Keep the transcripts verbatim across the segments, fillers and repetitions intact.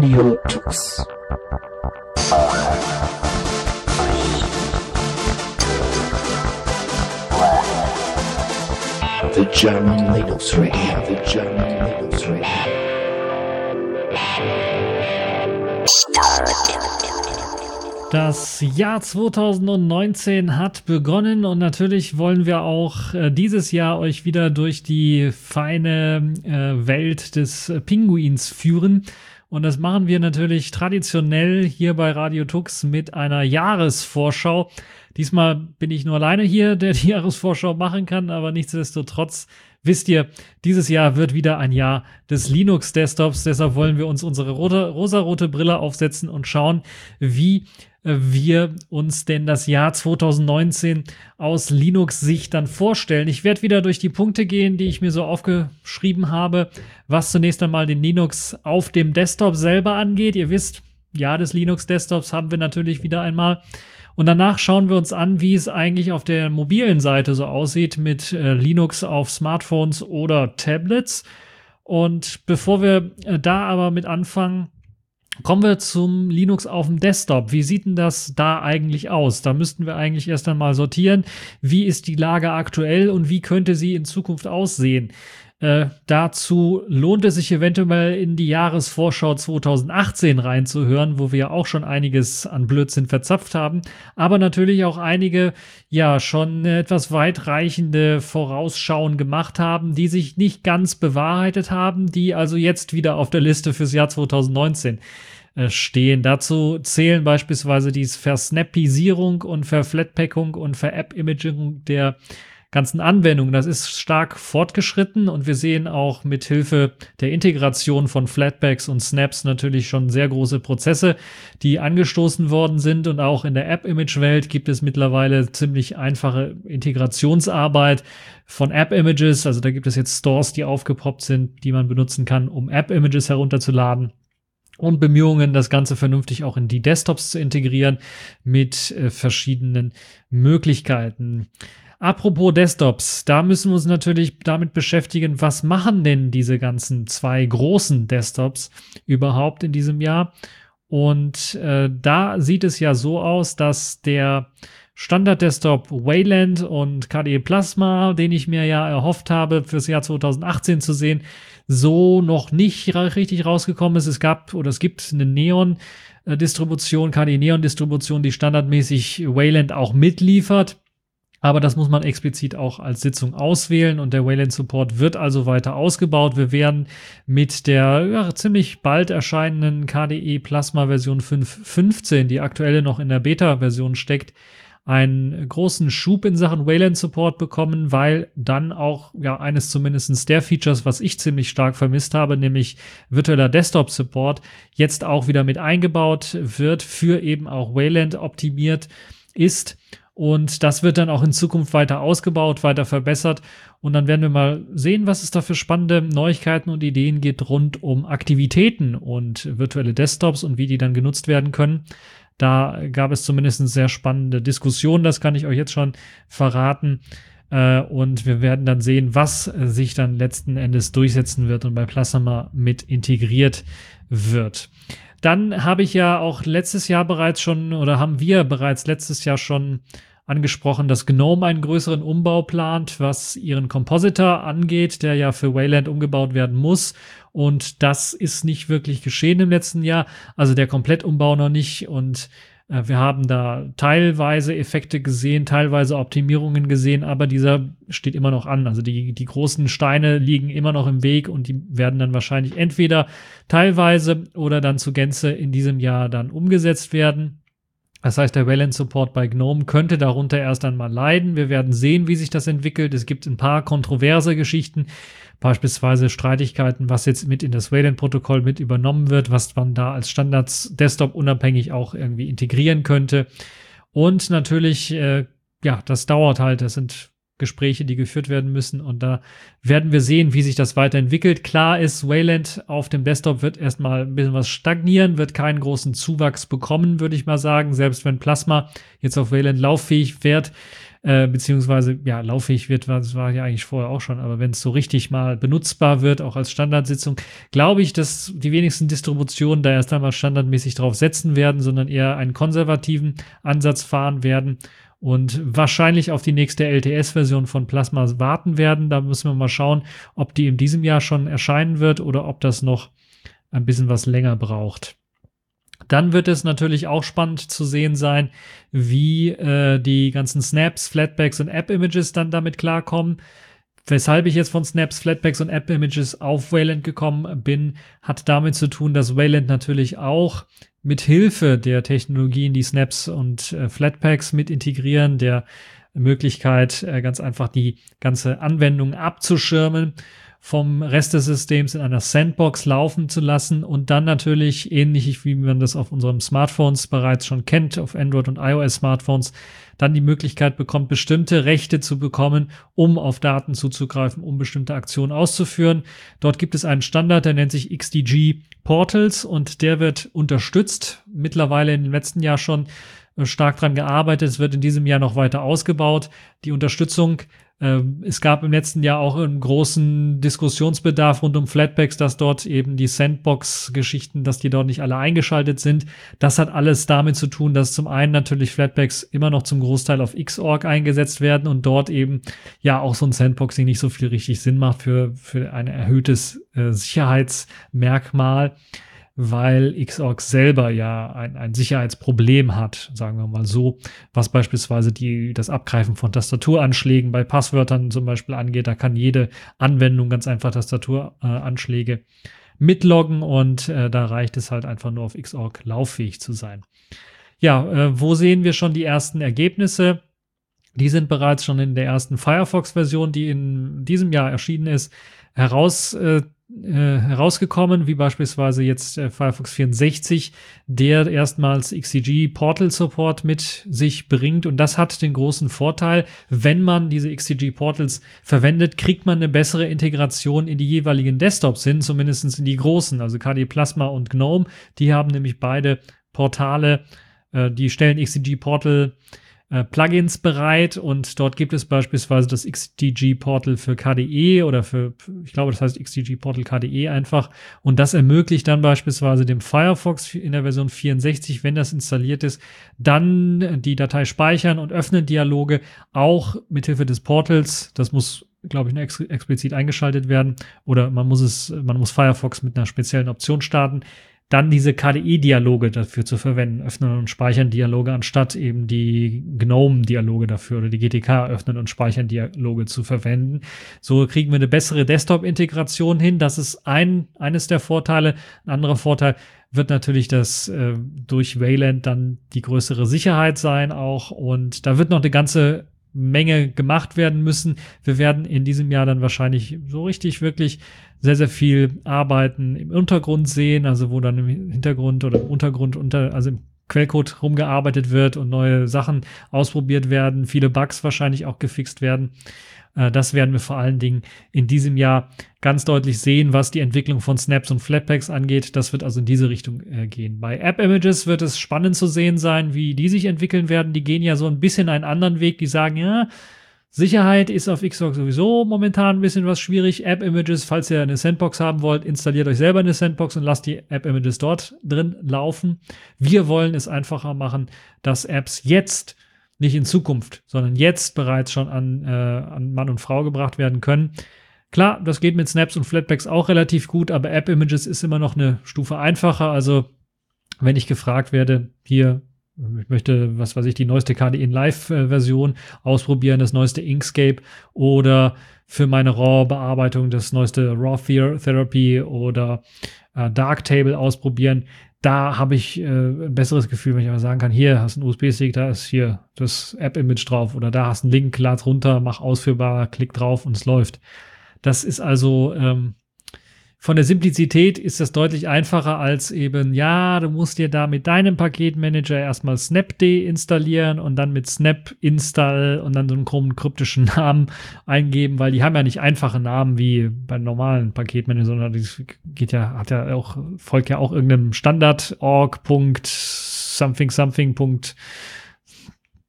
Radio Tux. The German Linux Radio, the German Linux Radio. Das Jahr zwanzig neunzehn hat begonnen und natürlich wollen wir auch äh, dieses Jahr euch wieder durch die feine äh, Welt des äh, Pinguins führen. Und das machen wir natürlich traditionell hier bei Radio Tux mit einer Jahresvorschau. Diesmal bin ich nur alleine hier, der die Jahresvorschau machen kann, aber nichtsdestotrotz wisst ihr, dieses Jahr wird wieder ein Jahr des Linux-Desktops. Deshalb wollen wir uns unsere rote, rosarote Brille aufsetzen und schauen, wie wir uns denn das Jahr zwanzig neunzehn aus Linux-Sicht dann vorstellen. Ich werde wieder durch die Punkte gehen, die ich mir so aufgeschrieben habe, was zunächst einmal den Linux auf dem Desktop selber angeht. Ihr wisst, Jahr des Linux-Desktops haben wir natürlich wieder einmal. Und danach schauen wir uns an, wie es eigentlich auf der mobilen Seite so aussieht mit äh, Linux auf Smartphones oder Tablets. Und bevor wir äh, da aber mit anfangen, kommen wir zum Linux auf dem Desktop. Wie sieht denn das da eigentlich aus? Da müssten wir eigentlich erst einmal sortieren, wie ist die Lage aktuell und wie könnte sie in Zukunft aussehen. Äh, dazu lohnt es sich eventuell in die Jahresvorschau zwanzig achtzehn reinzuhören, wo wir ja auch schon einiges an Blödsinn verzapft haben, aber natürlich auch einige ja schon etwas weitreichende Vorausschauen gemacht haben, die sich nicht ganz bewahrheitet haben, die also jetzt wieder auf der Liste fürs Jahr zwanzig neunzehn äh, stehen. Dazu zählen beispielsweise die Versnappisierung und Verflatpackung und Ver-App-Imaging der ganzen Anwendungen. Das ist stark fortgeschritten und wir sehen auch mit Hilfe der Integration von Flatpaks und Snaps natürlich schon sehr große Prozesse, die angestoßen worden sind, und auch in der App-Image-Welt gibt es mittlerweile ziemlich einfache Integrationsarbeit von App-Images. Also da gibt es jetzt Stores, die aufgepoppt sind, die man benutzen kann, um App-Images herunterzuladen. Und Bemühungen, das Ganze vernünftig auch in die Desktops zu integrieren mit äh, verschiedenen Möglichkeiten. Apropos Desktops, da müssen wir uns natürlich damit beschäftigen, was machen denn diese ganzen zwei großen Desktops überhaupt in diesem Jahr? Und äh, da sieht es ja so aus, dass der Standard-Desktop Wayland und K D E Plasma, den ich mir ja erhofft habe, fürs Jahr zwanzig achtzehn zu sehen, so noch nicht richtig rausgekommen ist. Es gab oder es gibt eine Neon-Distribution, K D E Neon-Distribution, die standardmäßig Wayland auch mitliefert. Aber das muss man explizit auch als Sitzung auswählen und der Wayland-Support wird also weiter ausgebaut. Wir werden mit der ja, ziemlich bald erscheinenden K D E Plasma Version fünf Punkt fünfzehn, die aktuell noch in der Beta-Version steckt, einen großen Schub in Sachen Wayland-Support bekommen, weil dann auch ja eines zumindest der Features, was ich ziemlich stark vermisst habe, nämlich virtueller Desktop-Support, jetzt auch wieder mit eingebaut wird, für eben auch Wayland optimiert ist. Und das wird dann auch in Zukunft weiter ausgebaut, weiter verbessert. Und dann werden wir mal sehen, was es da für spannende Neuigkeiten und Ideen gibt rund um Aktivitäten und virtuelle Desktops und wie die dann genutzt werden können. Da gab es zumindest sehr spannende Diskussionen, das kann ich euch jetzt schon verraten. Und wir werden dann sehen, was sich dann letzten Endes durchsetzen wird und bei Plasma mit integriert wird. Dann habe ich ja auch letztes Jahr bereits schon, oder haben wir bereits letztes Jahr schon angesprochen, dass GNOME einen größeren Umbau plant, was ihren Compositor angeht, der ja für Wayland umgebaut werden muss. Und das ist nicht wirklich geschehen im letzten Jahr. Also der Komplettumbau noch nicht. Und äh, wir haben da teilweise Effekte gesehen, teilweise Optimierungen gesehen, aber dieser steht immer noch an. Also die, die großen Steine liegen immer noch im Weg und die werden dann wahrscheinlich entweder teilweise oder dann zur Gänze in diesem Jahr dann umgesetzt werden. Das heißt, der Wayland-Support bei GNOME könnte darunter erst einmal leiden. Wir werden sehen, wie sich das entwickelt. Es gibt ein paar kontroverse Geschichten, beispielsweise Streitigkeiten, was jetzt mit in das Wayland-Protokoll mit übernommen wird, was man da als Standards-Desktop unabhängig auch irgendwie integrieren könnte. Und natürlich, äh, ja, das dauert halt. Das sind Gespräche, die geführt werden müssen. Und da werden wir sehen, wie sich das weiterentwickelt. Klar ist, Wayland auf dem Desktop wird erstmal ein bisschen was stagnieren, wird keinen großen Zuwachs bekommen, würde ich mal sagen. Selbst wenn Plasma jetzt auf Wayland lauffähig wird, äh, beziehungsweise, ja, lauffähig wird, das war ja eigentlich vorher auch schon, aber wenn es so richtig mal benutzbar wird, auch als Standardsitzung, glaube ich, dass die wenigsten Distributionen da erst einmal standardmäßig drauf setzen werden, sondern eher einen konservativen Ansatz fahren werden und wahrscheinlich auf die nächste L T S-Version von Plasma warten werden. Da müssen wir mal schauen, ob die in diesem Jahr schon erscheinen wird oder ob das noch ein bisschen was länger braucht. Dann wird es natürlich auch spannend zu sehen sein, wie äh, die ganzen Snaps, Flatpaks und App-Images dann damit klarkommen. Weshalb ich jetzt von Snaps, Flatpaks und App-Images auf Wayland gekommen bin, hat damit zu tun, dass Wayland natürlich auch mit Hilfe der Technologien, die Snaps und äh, Flatpaks mit integrieren, der Möglichkeit, äh, ganz einfach die ganze Anwendung abzuschirmen, vom Rest des Systems in einer Sandbox laufen zu lassen und dann natürlich, ähnlich wie man das auf unseren Smartphones bereits schon kennt, auf Android- und iOS-Smartphones, dann die Möglichkeit bekommt, bestimmte Rechte zu bekommen, um auf Daten zuzugreifen, um bestimmte Aktionen auszuführen. Dort gibt es einen Standard, der nennt sich X D G Portals und der wird unterstützt. Mittlerweile in den letzten Jahr schon stark dran gearbeitet. Es wird in diesem Jahr noch weiter ausgebaut. Die Unterstützung, äh, es gab im letzten Jahr auch einen großen Diskussionsbedarf rund um Flatpaks, dass dort eben die Sandbox-Geschichten, dass die dort nicht alle eingeschaltet sind. Das hat alles damit zu tun, dass zum einen natürlich Flatpaks immer noch zum Großteil auf Xorg eingesetzt werden und dort eben ja auch so ein Sandboxing nicht so viel richtig Sinn macht für, für ein erhöhtes äh, Sicherheitsmerkmal, weil Xorg selber ja ein, ein Sicherheitsproblem hat, sagen wir mal so, was beispielsweise die, das Abgreifen von Tastaturanschlägen bei Passwörtern zum Beispiel angeht. Da kann jede Anwendung ganz einfach Tastaturanschläge äh, mitloggen und äh, da reicht es halt einfach nur auf Xorg lauffähig zu sein. Ja, äh, wo sehen wir schon die ersten Ergebnisse? Die sind bereits schon in der ersten Firefox-Version, die in diesem Jahr erschienen ist, heraus äh, Äh, herausgekommen, wie beispielsweise jetzt äh, Firefox vierundsechzig, der erstmals X C G Portal Support mit sich bringt und das hat den großen Vorteil, wenn man diese X C G Portals verwendet, kriegt man eine bessere Integration in die jeweiligen Desktops hin, zumindest in die großen, also K D Plasma und GNOME, die haben nämlich beide Portale, äh, die stellen X C G Portal Äh, Plugins bereit und dort gibt es beispielsweise das X D G Portal für K D E oder für, ich glaube, das heißt X D G Portal K D E einfach und das ermöglicht dann beispielsweise dem Firefox in der Version vierundsechzig, wenn das installiert ist, dann die Datei speichern und öffnen Dialoge auch mithilfe des Portals. Das muss, glaube ich, nur ex- explizit eingeschaltet werden oder man muss es, man muss Firefox mit einer speziellen Option starten. Dann diese K D E-Dialoge dafür zu verwenden, öffnen und speichern Dialoge, anstatt eben die GNOME-Dialoge dafür oder die G T K öffnen und speichern Dialoge zu verwenden. So kriegen wir eine bessere Desktop-Integration hin. Das ist ein, eines der Vorteile. Ein anderer Vorteil wird natürlich das äh, durch Wayland dann die größere Sicherheit sein auch und da wird noch eine ganze Menge gemacht werden müssen. Wir werden in diesem Jahr dann wahrscheinlich so richtig wirklich sehr, sehr viel Arbeiten im Untergrund sehen, also wo dann im Hintergrund oder im Untergrund unter, also im Quellcode rumgearbeitet wird und neue Sachen ausprobiert werden, viele Bugs wahrscheinlich auch gefixt werden. Äh, das werden wir vor allen Dingen in diesem Jahr ganz deutlich sehen, was die Entwicklung von Snaps und Flatpaks angeht. Das wird also in diese Richtung äh, gehen. Bei App-Images wird es spannend zu sehen sein, wie die sich entwickeln werden. Die gehen ja so ein bisschen einen anderen Weg. Die sagen, ja, Sicherheit ist auf Xorg sowieso momentan ein bisschen was schwierig. App-Images, falls ihr eine Sandbox haben wollt, installiert euch selber eine Sandbox und lasst die App-Images dort drin laufen. Wir wollen es einfacher machen, dass Apps jetzt, nicht in Zukunft, sondern jetzt bereits schon an, äh, an Mann und Frau gebracht werden können. Klar, das geht mit Snaps und Flatpaks auch relativ gut, aber App-Images ist immer noch eine Stufe einfacher. Also wenn ich gefragt werde, hier, ich möchte, was weiß ich, die neueste K D E Live-Version ausprobieren, das neueste Inkscape oder für meine RAW-Bearbeitung das neueste RAW-Therapy oder äh, Darktable ausprobieren. Da habe ich äh, ein besseres Gefühl, wenn ich einfach sagen kann, hier hast du einen U S B-Stick, da ist hier das App-Image drauf oder da hast du einen Link, lad's runter, mach ausführbar, klick drauf und es läuft. Das ist also ähm, von der Simplizität ist das deutlich einfacher als eben, ja, du musst dir da mit deinem Paketmanager erstmal Snapd installieren und dann mit Snap install und dann so einen krummen kryptischen Namen eingeben, weil die haben ja nicht einfache Namen wie bei normalen Paketmanagern, sondern das geht ja, hat ja auch, folgt ja auch irgendeinem Standard org. something something.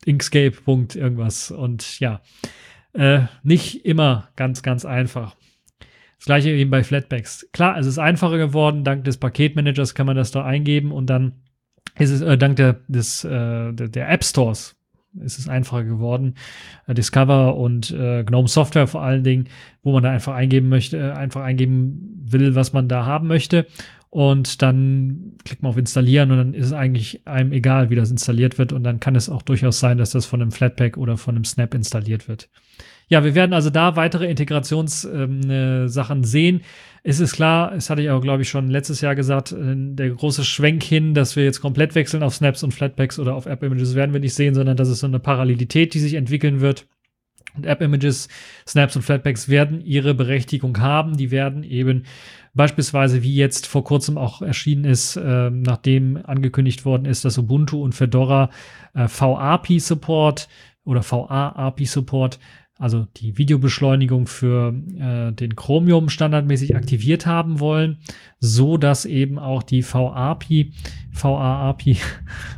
Inkscape. Irgendwas. Und ja, äh, nicht immer ganz, ganz einfach. Das gleiche eben bei Flatpaks. Klar, es ist einfacher geworden. Dank des Paketmanagers kann man das da eingeben und dann ist es, äh, dank der, des, äh, der, der App Stores ist es einfacher geworden. Äh, Discover und äh, Gnome Software vor allen Dingen, wo man da einfach eingeben möchte, äh, einfach eingeben will, was man da haben möchte. Und dann klickt man auf Installieren und dann ist es eigentlich einem egal, wie das installiert wird. Und dann kann es auch durchaus sein, dass das von einem Flatpak oder von einem Snap installiert wird. Ja, wir werden also da weitere Integrationssachen ähm, äh, sehen. Es ist klar, das hatte ich auch, glaube ich, schon letztes Jahr gesagt, äh, der große Schwenk hin, dass wir jetzt komplett wechseln auf Snaps und Flatpaks oder auf App-Images werden wir nicht sehen, sondern das ist so eine Parallelität, die sich entwickeln wird. Und App-Images, Snaps und Flatpaks werden ihre Berechtigung haben. Die werden eben beispielsweise, wie jetzt vor kurzem auch erschienen ist, äh, nachdem angekündigt worden ist, dass Ubuntu und Fedora äh, V A P I-Support oder V A-A P I-Support, also die Videobeschleunigung für äh, den Chromium standardmäßig aktiviert haben wollen, so dass eben auch die V A P I, V A A P I,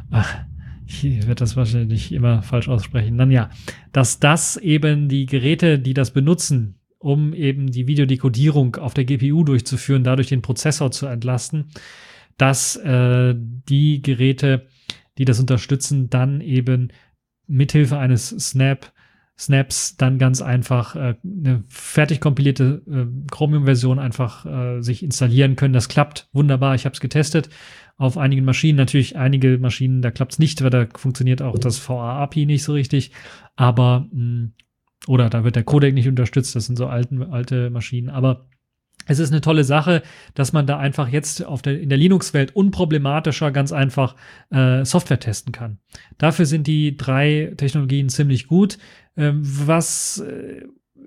ich werde das wahrscheinlich immer falsch aussprechen, dann ja, dass das eben die Geräte, die das benutzen, um eben die Videodekodierung auf der G P U durchzuführen, dadurch den Prozessor zu entlasten, dass äh, die Geräte, die das unterstützen, dann eben mithilfe eines Snap Snaps dann ganz einfach äh, eine fertig kompilierte äh, Chromium-Version einfach äh, sich installieren können. Das klappt wunderbar. Ich habe es getestet auf einigen Maschinen. Natürlich einige Maschinen, da klappt es nicht, weil da funktioniert auch das V A A P I nicht so richtig. Aber mh, oder da wird der Codec nicht unterstützt. Das sind so alten, alte Maschinen. Aber es ist eine tolle Sache, dass man da einfach jetzt auf der, in der Linux-Welt unproblematischer ganz einfach äh, Software testen kann. Dafür sind die drei Technologien ziemlich gut. Ähm, was äh,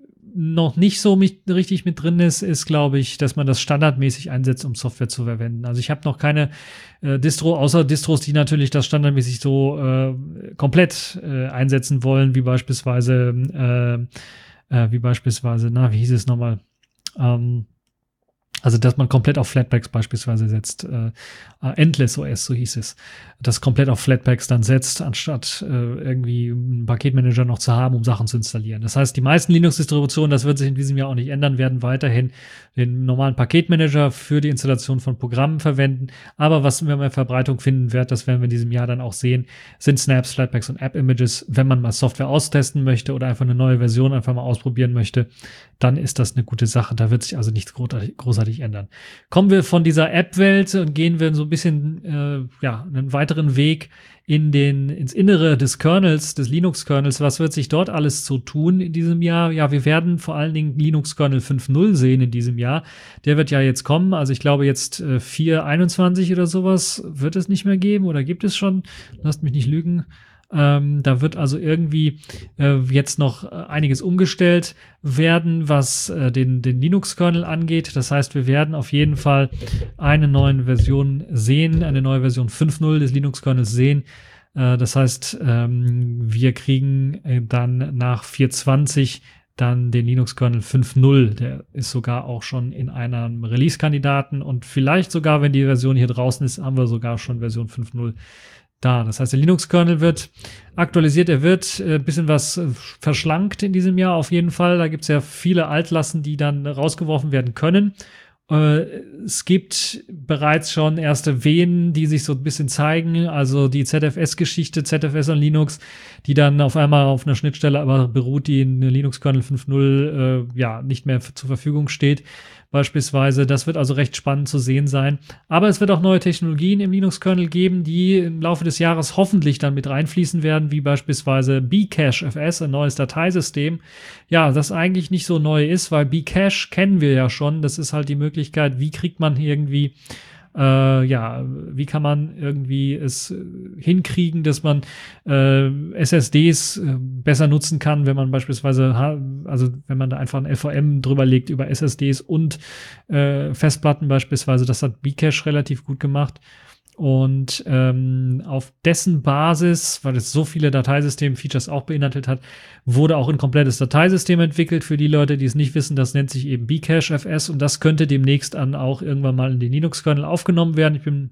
noch nicht so mit, richtig mit drin ist, ist, glaube ich, dass man das standardmäßig einsetzt, um Software zu verwenden. Also ich habe noch keine äh, Distro, außer Distros, die natürlich das standardmäßig so äh, komplett äh, einsetzen wollen, wie beispielsweise, äh, äh, wie beispielsweise, na, wie hieß es nochmal? Ähm, Also, dass man komplett auf Flatpaks beispielsweise setzt. Äh, Endless O S, so hieß es. Das komplett auf Flatpaks dann setzt, anstatt äh, irgendwie einen Paketmanager noch zu haben, um Sachen zu installieren. Das heißt, die meisten Linux-Distributionen, das wird sich in diesem Jahr auch nicht ändern, werden weiterhin den normalen Paketmanager für die Installation von Programmen verwenden. Aber was wir mehr Verbreitung finden wird, das werden wir in diesem Jahr dann auch sehen, sind Snaps, Flatpaks und App-Images. Wenn man mal Software austesten möchte oder einfach eine neue Version einfach mal ausprobieren möchte, dann ist das eine gute Sache. Da wird sich also nichts großartig ändern. Kommen wir von dieser App-Welt und gehen wir so ein bisschen äh, ja, einen weiteren Weg in den, ins Innere des Kernels, des Linux-Kernels. Was wird sich dort alles so tun in diesem Jahr? Ja, wir werden vor allen Dingen Linux-Kernel fünf Punkt null sehen in diesem Jahr. Der wird ja jetzt kommen. Also ich glaube jetzt äh, vier Punkt einundzwanzig oder sowas wird es nicht mehr geben oder gibt es schon? Lasst mich nicht lügen. Ähm, da wird also irgendwie äh, jetzt noch äh, einiges umgestellt werden, was äh, den, den Linux-Kernel angeht. Das heißt, wir werden auf jeden Fall eine neue Version sehen, eine neue Version fünf Punkt null des Linux-Kernels sehen. Äh, das heißt, ähm, wir kriegen äh, dann nach vier Punkt zwanzig dann den Linux-Kernel fünf Punkt null. Der ist sogar auch schon in einem Release-Kandidaten und vielleicht sogar, wenn die Version hier draußen ist, haben wir sogar schon Version fünf Punkt null da. Das heißt, der Linux-Kernel wird aktualisiert, er wird ein äh, bisschen was äh, verschlankt in diesem Jahr auf jeden Fall. Da gibt es ja viele Altlasten, die dann rausgeworfen werden können. Äh, es gibt bereits schon erste Wehen, die sich so ein bisschen zeigen, also die Z F S-Geschichte, Z F S und Linux, die dann auf einmal auf einer Schnittstelle aber beruht, die in Linux-Kernel fünf Punkt null äh, ja nicht mehr zur Verfügung steht. Beispielsweise, das wird also recht spannend zu sehen sein. Aber es wird auch neue Technologien im Linux-Kernel geben, die im Laufe des Jahres hoffentlich dann mit reinfließen werden, wie beispielsweise Bcache F S, ein neues Dateisystem. Ja, das eigentlich nicht so neu ist, weil Bcache kennen wir ja schon. Das ist halt die Möglichkeit, wie kriegt man irgendwie Äh, ja, wie kann man irgendwie es hinkriegen, dass man äh, S S Ds äh, besser nutzen kann, wenn man beispielsweise, also wenn man da einfach ein L V M drüber legt über S S Ds und äh, Festplatten beispielsweise. Das hat Bcache relativ gut gemacht. Und ähm, auf dessen Basis, weil es so viele Dateisystem-Features auch beinhaltet hat, wurde auch ein komplettes Dateisystem entwickelt. Für die Leute, die es nicht wissen, das nennt sich eben Bcache F S und das könnte demnächst dann auch irgendwann mal in den Linux-Kernel aufgenommen werden. Ich bin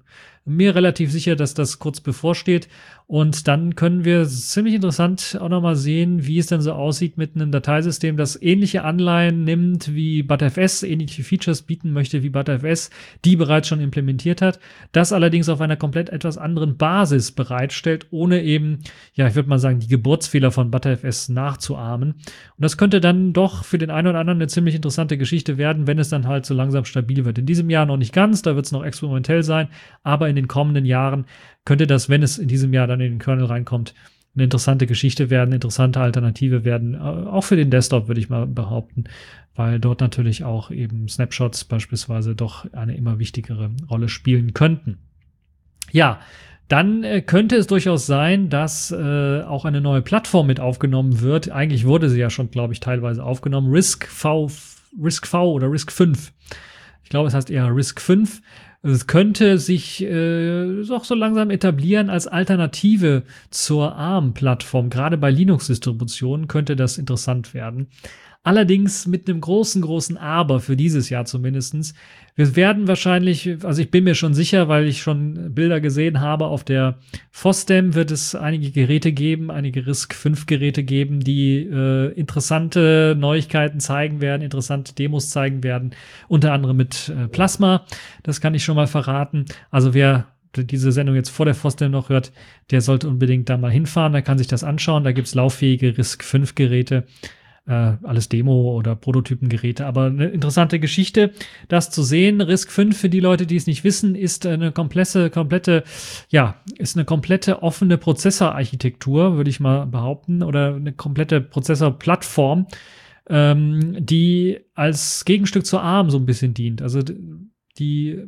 mir relativ sicher, dass das kurz bevorsteht. Und dann können wir ziemlich interessant auch nochmal sehen, wie es denn so aussieht mit einem Dateisystem, das ähnliche Anleihen nimmt wie ButterFS, ähnliche Features bieten möchte wie ButterFS, die bereits schon implementiert hat, das allerdings auf einer komplett etwas anderen Basis bereitstellt, ohne eben, ja, ich würde mal sagen, die Geburtsfehler von ButterFS nachzuahmen. Und das könnte dann doch für den einen oder anderen eine ziemlich interessante Geschichte werden, wenn es dann halt so langsam stabil wird. In diesem Jahr noch nicht ganz, da wird es noch experimentell sein, aber in den kommenden Jahren könnte das, wenn es in diesem Jahr dann in den Kernel reinkommt, eine interessante Geschichte werden, interessante Alternative werden, auch für den Desktop, würde ich mal behaupten, weil dort natürlich auch eben Snapshots beispielsweise doch eine immer wichtigere Rolle spielen könnten. Ja, dann äh, könnte es durchaus sein, dass äh, auch eine neue Plattform mit aufgenommen wird. Eigentlich wurde sie ja schon, glaube ich, teilweise aufgenommen. RISC-V, RISC-V oder RISC fünf. Ich glaube, es heißt eher RISC fünf. Es könnte sich äh, doch so langsam etablieren als Alternative zur ARM-Plattform. Gerade bei Linux-Distributionen könnte das interessant werden. Allerdings mit einem großen, großen Aber für dieses Jahr zumindestens. Wir werden wahrscheinlich, also ich bin mir schon sicher, weil ich schon Bilder gesehen habe, auf der FOSDEM wird es einige Geräte geben, einige RISC fünf Geräte geben, die äh, interessante Neuigkeiten zeigen werden, interessante Demos zeigen werden, unter anderem mit äh, Plasma. Das kann ich schon mal verraten. Also wer diese Sendung jetzt vor der FOSDEM noch hört, der sollte unbedingt da mal hinfahren, der kann sich das anschauen. Da gibt es lauffähige RISC fünf Geräte. Äh, alles Demo- oder Prototypengeräte, aber eine interessante Geschichte, das zu sehen. RISC fünf, für die Leute, die es nicht wissen, ist eine komplette, komplette, ja, ist eine komplette offene Prozessorarchitektur, würde ich mal behaupten, oder eine komplette Prozessorplattform, ähm, die als Gegenstück zur ARM so ein bisschen dient. Also die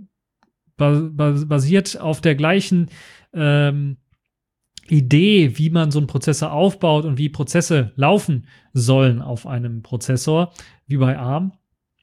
basiert auf der gleichen ähm, Idee, wie man so einen Prozessor aufbaut und wie Prozesse laufen sollen auf einem Prozessor, wie bei ARM.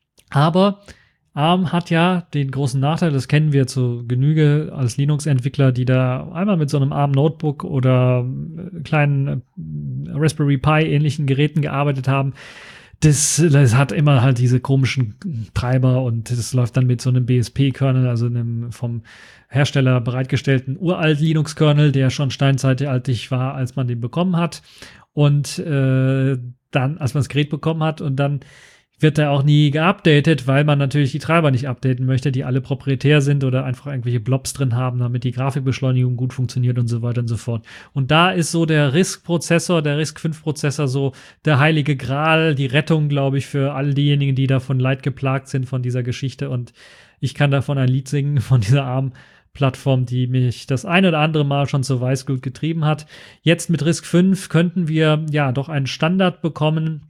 Aber ARM hat ja den großen Nachteil, das kennen wir zu Genüge als Linux-Entwickler, die da einmal mit so einem ARM-Notebook oder kleinen Raspberry Pi-ähnlichen Geräten gearbeitet haben. Das, das hat immer halt diese komischen Treiber und das läuft dann mit so einem B S P-Kernel, also einem vom Hersteller bereitgestellten uralt Linux-Kernel, der schon steinzeitaltig war, als man den bekommen hat. Und äh, dann, als man das Gerät bekommen hat, und dann wird er auch nie geupdatet, weil man natürlich die Treiber nicht updaten möchte, die alle proprietär sind oder einfach irgendwelche Blobs drin haben, damit die Grafikbeschleunigung gut funktioniert und so weiter und so fort. Und da ist so der RISC-Prozessor, der RISC fünf Prozessor so der heilige Gral, die Rettung, glaube ich, für all diejenigen, die davon leid geplagt sind von dieser Geschichte. Und ich kann davon ein Lied singen, von dieser ARM-Plattform, die mich das ein oder andere Mal schon zur Weißglut getrieben hat. Jetzt mit RISC fünf könnten wir ja doch einen Standard bekommen,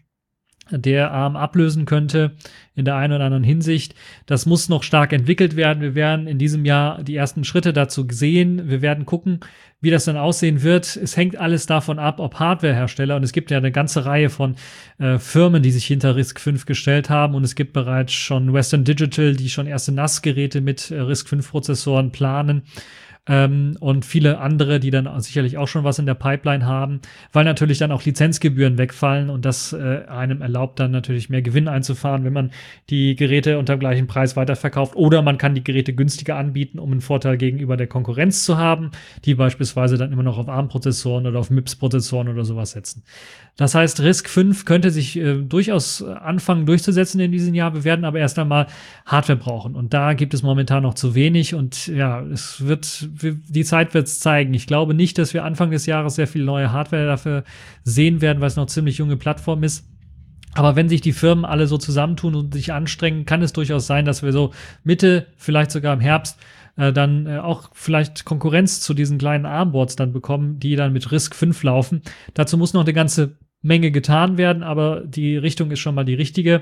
der ARM ablösen könnte in der einen oder anderen Hinsicht. Das muss noch stark entwickelt werden. Wir werden in diesem Jahr die ersten Schritte dazu sehen. Wir werden gucken, wie das dann aussehen wird. Es hängt alles davon ab, ob Hardwarehersteller, und es gibt ja eine ganze Reihe von äh, Firmen, die sich hinter RISC fünf gestellt haben, und es gibt bereits schon Western Digital, die schon erste N A S-Geräte mit äh, RISC fünf Prozessoren planen. Ähm, und viele andere, die dann sicherlich auch schon was in der Pipeline haben, weil natürlich dann auch Lizenzgebühren wegfallen und das äh, einem erlaubt dann natürlich mehr Gewinn einzufahren, wenn man die Geräte unter dem gleichen Preis weiterverkauft, oder man kann die Geräte günstiger anbieten, um einen Vorteil gegenüber der Konkurrenz zu haben, die beispielsweise dann immer noch auf ARM-Prozessoren oder auf M I P S-Prozessoren oder sowas setzen. Das heißt, RISC fünf könnte sich äh, durchaus anfangen durchzusetzen in diesem Jahr. Wir werden aber erst einmal Hardware brauchen, und da gibt es momentan noch zu wenig, und ja, es wird die Zeit wird es zeigen. Ich glaube nicht, dass wir Anfang des Jahres sehr viel neue Hardware dafür sehen werden, weil es noch eine ziemlich junge Plattform ist. Aber wenn sich die Firmen alle so zusammentun und sich anstrengen, kann es durchaus sein, dass wir so Mitte, vielleicht sogar im Herbst, äh, dann äh, auch vielleicht Konkurrenz zu diesen kleinen ARM-Boards dann bekommen, die dann mit RISC fünf laufen. Dazu muss noch eine ganze Menge getan werden, aber die Richtung ist schon mal die richtige.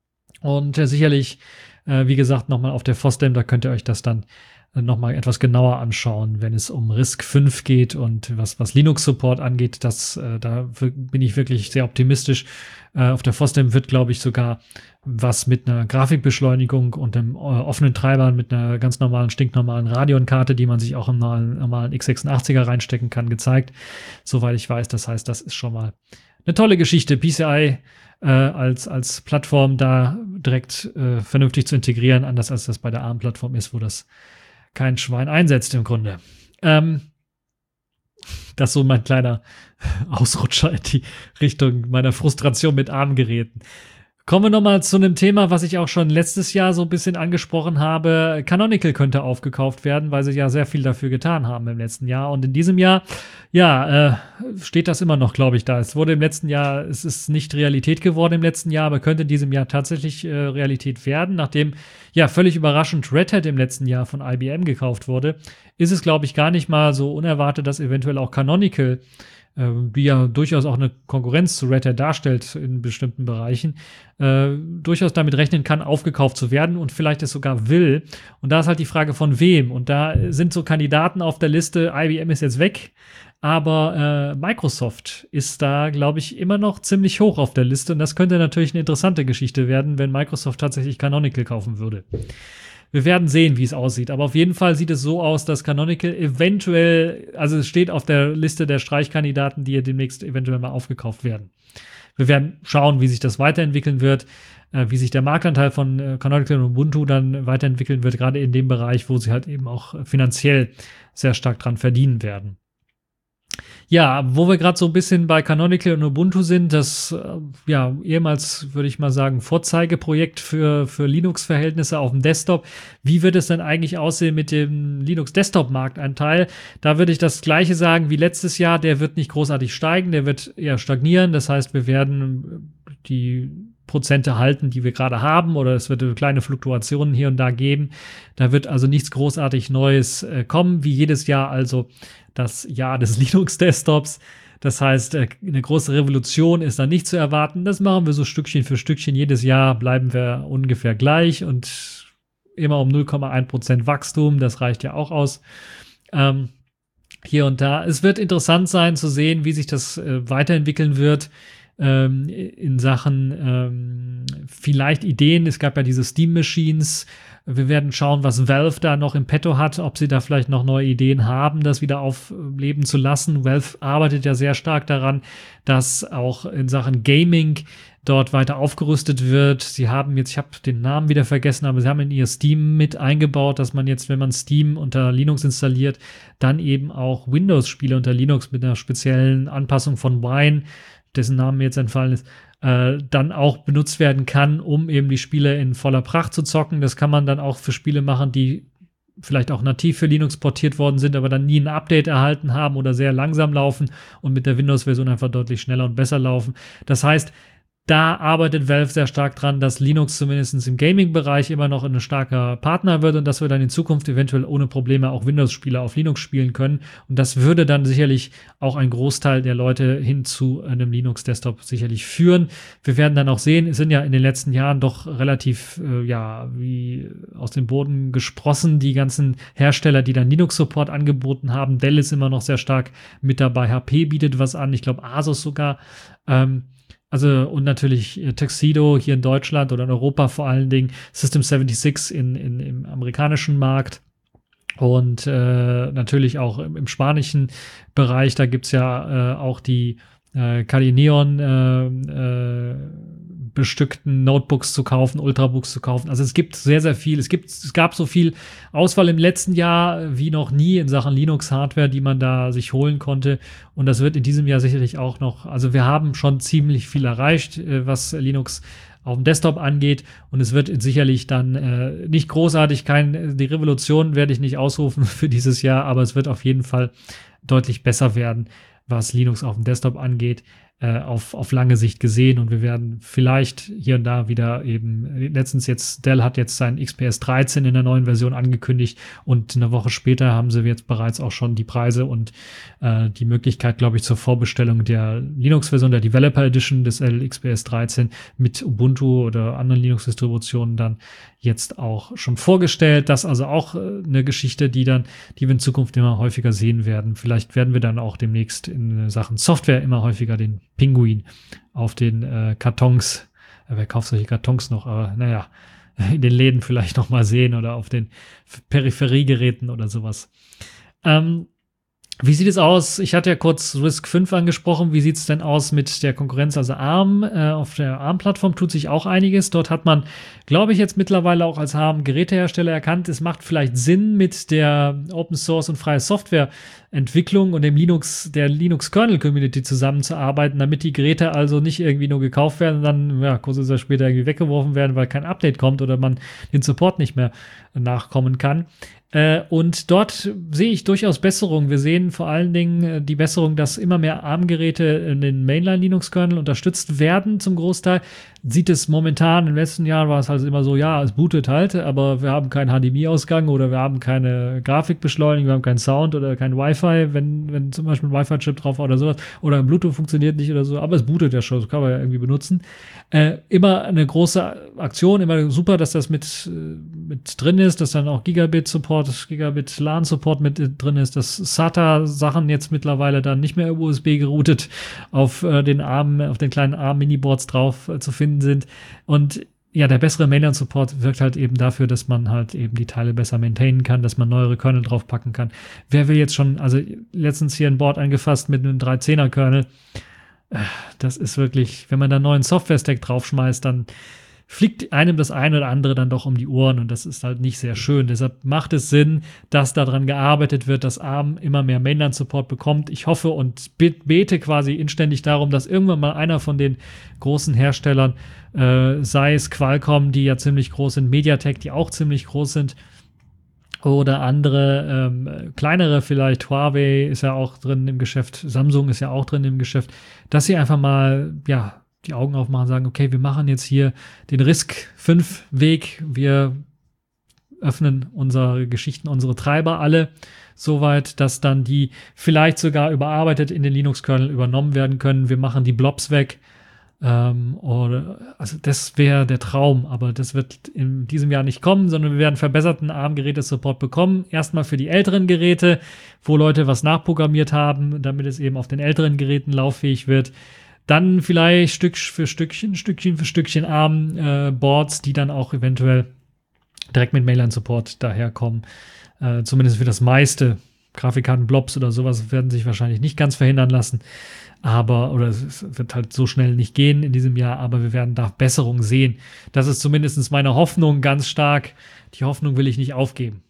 Und äh, sicherlich, äh, wie gesagt, nochmal auf der FOSDEM, da könnt ihr euch das dann nochmal etwas genauer anschauen, wenn es um RISC fünf geht und was, was Linux-Support angeht. Das, äh, da bin ich wirklich sehr optimistisch. Äh, auf der FOSDEM wird, glaube ich, sogar was mit einer Grafikbeschleunigung und einem äh, offenen Treiber, mit einer ganz normalen, stinknormalen Radeon-Karte, die man sich auch im normalen, normalen x sechsundachtziger reinstecken kann, gezeigt. Soweit ich weiß. Das heißt, das ist schon mal eine tolle Geschichte. P C I äh, als, als Plattform da direkt äh, vernünftig zu integrieren, anders als das bei der ARM-Plattform ist, wo das kein Schwein einsetzt im Grunde. Ähm, das ist so mein kleiner Ausrutscher in die Richtung meiner Frustration mit ARM-Geräten. Kommen wir nochmal zu einem Thema, was ich auch schon letztes Jahr so ein bisschen angesprochen habe. Canonical könnte aufgekauft werden, weil sie ja sehr viel dafür getan haben im letzten Jahr. Und in diesem Jahr, ja, äh, steht das immer noch, glaube ich, da. Es wurde im letzten Jahr, es ist nicht Realität geworden im letzten Jahr, aber könnte in diesem Jahr tatsächlich äh, Realität werden. Nachdem, ja, völlig überraschend Red Hat im letzten Jahr von I B M gekauft wurde, ist es, glaube ich, gar nicht mal so unerwartet, dass eventuell auch Canonical, die ja durchaus auch eine Konkurrenz zu Red Hat darstellt in bestimmten Bereichen, äh, durchaus damit rechnen kann, aufgekauft zu werden und vielleicht es sogar will. Und da ist halt die Frage, von wem. Und da sind so Kandidaten auf der Liste, I B M ist jetzt weg, aber äh, Microsoft ist da, glaube ich, immer noch ziemlich hoch auf der Liste. Und das könnte natürlich eine interessante Geschichte werden, wenn Microsoft tatsächlich Canonical kaufen würde. Wir werden sehen, wie es aussieht. Aber auf jeden Fall sieht es so aus, dass Canonical eventuell, also es steht auf der Liste der Streichkandidaten, die demnächst eventuell mal aufgekauft werden. Wir werden schauen, wie sich das weiterentwickeln wird, äh, wie sich der Marktanteil von äh, Canonical und Ubuntu dann weiterentwickeln wird, gerade in dem Bereich, wo sie halt eben auch finanziell sehr stark dran verdienen werden. Ja, wo wir gerade so ein bisschen bei Canonical und Ubuntu sind, das äh, ja ehemals, würde ich mal sagen, Vorzeigeprojekt für, für Linux-Verhältnisse auf dem Desktop. Wie wird es denn eigentlich aussehen mit dem Linux-Desktop-Marktanteil? Da würde ich das Gleiche sagen wie letztes Jahr. Der wird nicht großartig steigen, der wird eher stagnieren. Das heißt, wir werden die Prozente halten, die wir gerade haben, oder es wird kleine Fluktuationen hier und da geben. Da wird also nichts großartig Neues äh, kommen, wie jedes Jahr also das Jahr des Linux-Desktops. Das heißt, äh, eine große Revolution ist da nicht zu erwarten. Das machen wir so Stückchen für Stückchen. Jedes Jahr bleiben wir ungefähr gleich und immer um null Komma eins Prozent Wachstum. Das reicht ja auch aus. Ähm, hier und da. Es wird interessant sein zu sehen, wie sich das äh, weiterentwickeln wird. In Sachen ähm, vielleicht Ideen. Es gab ja diese Steam Machines. Wir werden schauen, was Valve da noch im Petto hat, ob sie da vielleicht noch neue Ideen haben, das wieder aufleben zu lassen. Valve arbeitet ja sehr stark daran, dass auch in Sachen Gaming dort weiter aufgerüstet wird. Sie haben jetzt, ich habe den Namen wieder vergessen, aber sie haben in ihr Steam mit eingebaut, dass man jetzt, wenn man Steam unter Linux installiert, dann eben auch Windows-Spiele unter Linux mit einer speziellen Anpassung von Wine, dessen Name mir jetzt entfallen ist, äh, dann auch benutzt werden kann, um eben die Spiele in voller Pracht zu zocken. Das kann man dann auch für Spiele machen, die vielleicht auch nativ für Linux portiert worden sind, aber dann nie ein Update erhalten haben oder sehr langsam laufen und mit der Windows-Version einfach deutlich schneller und besser laufen. Das heißt, da arbeitet Valve sehr stark dran, dass Linux zumindest im Gaming-Bereich immer noch ein starker Partner wird und dass wir dann in Zukunft eventuell ohne Probleme auch Windows-Spiele auf Linux spielen können. Und das würde dann sicherlich auch einen Großteil der Leute hin zu einem Linux-Desktop sicherlich führen. Wir werden dann auch sehen, es sind ja in den letzten Jahren doch relativ, äh, ja, wie aus dem Boden gesprossen, die ganzen Hersteller, die dann Linux-Support angeboten haben. Dell ist immer noch sehr stark mit dabei. H P bietet was an, ich glaube Asus sogar. Ähm, Also und natürlich äh, Tuxedo hier in Deutschland oder in Europa vor allen Dingen, System sechsundsiebzig in, in, im amerikanischen Markt und äh, natürlich auch im, im spanischen Bereich. Da gibt's ja äh, auch die äh, Kali Neon äh, äh, bestückten Notebooks zu kaufen, Ultrabooks zu kaufen. Also es gibt sehr, sehr viel. Es gibt, es gab so viel Auswahl im letzten Jahr wie noch nie in Sachen Linux-Hardware, die man da sich holen konnte. Und das wird in diesem Jahr sicherlich auch noch, also wir haben schon ziemlich viel erreicht, was Linux auf dem Desktop angeht. Und es wird sicherlich dann äh, nicht großartig, kein, die Revolution werde ich nicht ausrufen für dieses Jahr, aber es wird auf jeden Fall deutlich besser werden, was Linux auf dem Desktop angeht. Auf, auf lange Sicht gesehen, und wir werden vielleicht hier und da wieder eben, letztens jetzt, Dell hat jetzt sein X P S dreizehn in der neuen Version angekündigt und eine Woche später haben sie jetzt bereits auch schon die Preise und äh, die Möglichkeit, glaube ich, zur Vorbestellung der Linux-Version, der Developer Edition des Dell X P S dreizehn mit Ubuntu oder anderen Linux-Distributionen dann jetzt auch schon vorgestellt. Das also auch äh, eine Geschichte, die dann, die wir in Zukunft immer häufiger sehen werden. Vielleicht werden wir dann auch demnächst in Sachen Software immer häufiger den Pinguin auf den äh, Kartons, äh, wer kauft solche Kartons noch, aber naja, in den Läden vielleicht noch mal sehen oder auf den Peripheriegeräten oder sowas. Ähm, Wie sieht es aus? Ich hatte ja kurz Risk fünf angesprochen. Wie sieht es denn aus mit der Konkurrenz? Also ARM, äh, auf der ARM-Plattform tut sich auch einiges. Dort hat man, glaube ich, jetzt mittlerweile auch als ARM-Gerätehersteller erkannt, es macht vielleicht Sinn, mit der Open Source und freie Softwareentwicklung und dem Linux, der Linux-Kernel-Community zusammenzuarbeiten, damit die Geräte also nicht irgendwie nur gekauft werden und dann, ja, kurze Zeit später irgendwie weggeworfen werden, weil kein Update kommt oder man den Support nicht mehr nachkommen kann. Äh, und dort sehe ich durchaus Besserungen. Wir sehen vor allen Dingen äh, die Besserung, dass immer mehr ARM-Geräte in den Mainline-Linux-Kernel unterstützt werden zum Großteil. Sieht es momentan, im letzten Jahr war es halt immer so, ja, es bootet halt, aber wir haben keinen H D M I-Ausgang oder wir haben keine Grafikbeschleunigung, wir haben keinen Sound oder kein Wi-Fi, wenn, wenn zum Beispiel ein Wi-Fi-Chip drauf war oder sowas. Oder Bluetooth funktioniert nicht oder so, aber es bootet ja schon, das kann man ja irgendwie benutzen. Äh, immer eine große Aktion, immer super, dass das mit, mit drin ist, dass dann auch Gigabit-Support, Gigabit LAN-Support mit drin ist, dass SATA-Sachen jetzt mittlerweile dann nicht mehr U S B geroutet auf äh, den ARM, auf den kleinen ARM-Miniboards drauf äh, zu finden sind. Und ja, der bessere Mainline-Support wirkt halt eben dafür, dass man halt eben die Teile besser maintainen kann, dass man neuere Kernel draufpacken kann. Wer will jetzt schon, also letztens hier ein Board angefasst mit einem drei zehner Kernel, das ist wirklich, wenn man da einen neuen Software-Stack draufschmeißt, dann fliegt einem das eine oder andere dann doch um die Ohren und das ist halt nicht sehr schön. Deshalb macht es Sinn, dass daran gearbeitet wird, dass ARM immer mehr Mainline-Support bekommt. Ich hoffe und bete quasi inständig darum, dass irgendwann mal einer von den großen Herstellern, äh, sei es Qualcomm, die ja ziemlich groß sind, MediaTek, die auch ziemlich groß sind, oder andere, ähm, kleinere vielleicht, Huawei ist ja auch drin im Geschäft, Samsung ist ja auch drin im Geschäft, dass sie einfach mal, ja, die Augen aufmachen und sagen, okay, wir machen jetzt hier den Risk fünf Weg, wir öffnen unsere Geschichten, unsere Treiber alle soweit, dass dann die vielleicht sogar überarbeitet in den Linux-Kernel übernommen werden können. Wir machen die Blobs weg. Ähm, oder, also das wäre der Traum, aber das wird in diesem Jahr nicht kommen, sondern wir werden verbesserten ARM-Geräte-Support bekommen. Erstmal für die älteren Geräte, wo Leute was nachprogrammiert haben, damit es eben auf den älteren Geräten lauffähig wird. Dann vielleicht Stück für Stückchen, Stückchen für Stückchen ARM-Boards, äh, die dann auch eventuell direkt mit Mainline-Support daherkommen. Äh, zumindest für das meiste. Grafikkarten-Blobs oder sowas werden sich wahrscheinlich nicht ganz verhindern lassen. Aber, oder es wird halt so schnell nicht gehen in diesem Jahr, aber wir werden da Besserung sehen. Das ist zumindest meine Hoffnung ganz stark. Die Hoffnung will ich nicht aufgeben.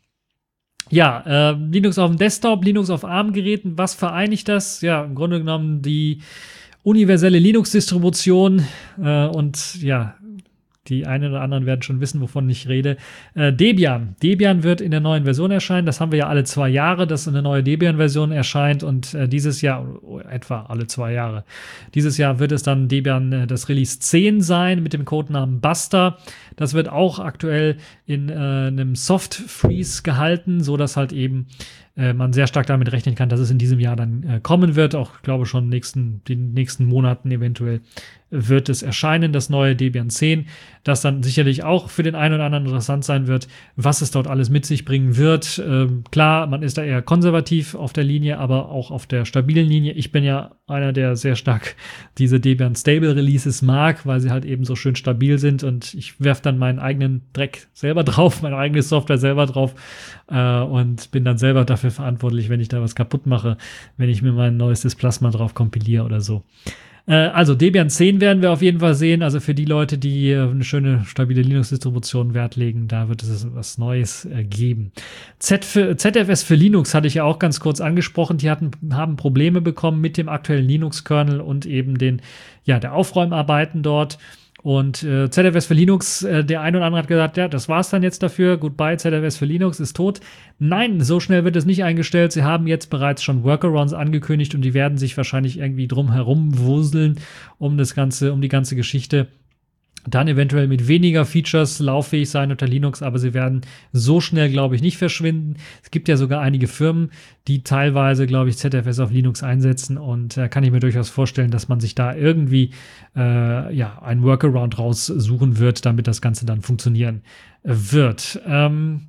Ja, äh, Linux auf dem Desktop, Linux auf ARM-Geräten, was vereinigt das? Ja, im Grunde genommen die universelle Linux-Distribution äh, und ja, die einen oder anderen werden schon wissen, wovon ich rede. Äh, Debian. Debian wird in der neuen Version erscheinen. Das haben wir ja alle zwei Jahre, dass eine neue Debian-Version erscheint. Und äh, dieses Jahr, etwa alle zwei Jahre, dieses Jahr wird es dann Debian äh, das Release zehn sein mit dem Codenamen Buster. Das wird auch aktuell in äh, einem Soft-Freeze gehalten, sodass halt eben äh, man sehr stark damit rechnen kann, dass es in diesem Jahr dann äh, kommen wird. Auch, ich glaube, schon nächsten, den nächsten Monaten eventuell wird es erscheinen, das neue Debian zehn, das dann sicherlich auch für den einen oder anderen interessant sein wird, was es dort alles mit sich bringen wird. Ähm, klar, man ist da eher konservativ auf der Linie, aber auch auf der stabilen Linie. Ich bin ja einer, der sehr stark diese Debian Stable Releases mag, weil sie halt eben so schön stabil sind und ich werfe dann meinen eigenen Dreck selber drauf, meine eigene Software selber drauf äh, und bin dann selber dafür verantwortlich, wenn ich da was kaputt mache, wenn ich mir mein neuestes Plasma drauf kompiliere oder so. Also Debian zehn werden wir auf jeden Fall sehen. Also für die Leute, die eine schöne, stabile Linux-Distribution Wert legen, da wird es was Neues geben. Z für, Z F S für Linux hatte ich ja auch ganz kurz angesprochen. Die hatten, haben Probleme bekommen mit dem aktuellen Linux-Kernel und eben den, ja, der Aufräumarbeiten dort. Und äh, Z F S für Linux, äh, der ein oder andere hat gesagt, ja, das war's dann jetzt dafür, goodbye, Z F S für Linux ist tot. Nein, so schnell wird es nicht eingestellt. Sie haben jetzt bereits schon Workarounds angekündigt und die werden sich wahrscheinlich irgendwie drum herum wuseln um das ganze, um die ganze Geschichte. Dann eventuell mit weniger Features lauffähig sein unter Linux, aber sie werden so schnell, glaube ich, nicht verschwinden. Es gibt ja sogar einige Firmen, die teilweise, glaube ich, Z F S auf Linux einsetzen und da äh, kann ich mir durchaus vorstellen, dass man sich da irgendwie äh, ja, ein Workaround raussuchen wird, damit das Ganze dann funktionieren wird. Ähm,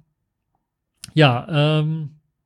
ja, ähm,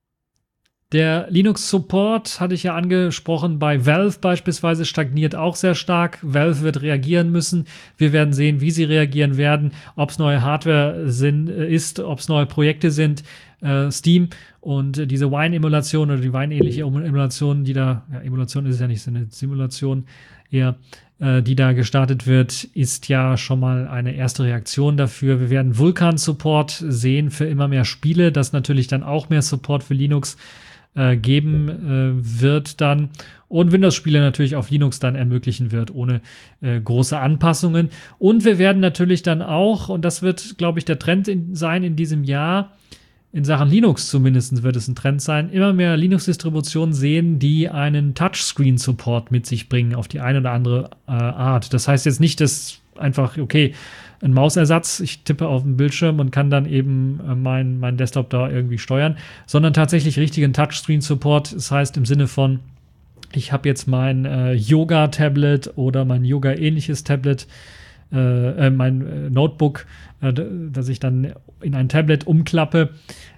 der Linux-Support, hatte ich ja angesprochen, bei Valve beispielsweise stagniert auch sehr stark. Valve wird reagieren müssen. Wir werden sehen, wie sie reagieren werden, ob es neue Hardware sind, ist, ob es neue Projekte sind. äh, Steam. Und äh, diese Wine-Emulation oder die Wine-ähnliche Emulation, die da, ja, Emulation ist es ja nicht, so eine Simulation eher, äh, die da gestartet wird, ist ja schon mal eine erste Reaktion dafür. Wir werden Vulkan-Support sehen für immer mehr Spiele, das natürlich dann auch mehr Support für Linux äh, geben äh, wird dann. Und Windows-Spiele natürlich auf Linux dann ermöglichen wird, ohne äh, große Anpassungen. Und wir werden natürlich dann auch, und das wird, glaube ich, der Trend in, sein in diesem Jahr, in Sachen Linux zumindest wird es ein Trend sein, immer mehr Linux-Distributionen sehen, die einen Touchscreen-Support mit sich bringen auf die eine oder andere äh, Art. Das heißt jetzt nicht, dass einfach, okay, ein Mausersatz, ich tippe auf den Bildschirm und kann dann eben äh, mein, mein Desktop da irgendwie steuern, sondern tatsächlich richtigen Touchscreen-Support. Das heißt im Sinne von, ich habe jetzt mein äh, Yoga-Tablet oder mein Yoga-ähnliches Tablet, äh, äh, mein äh, Notebook, äh, das ich dann in ein Tablet umklappe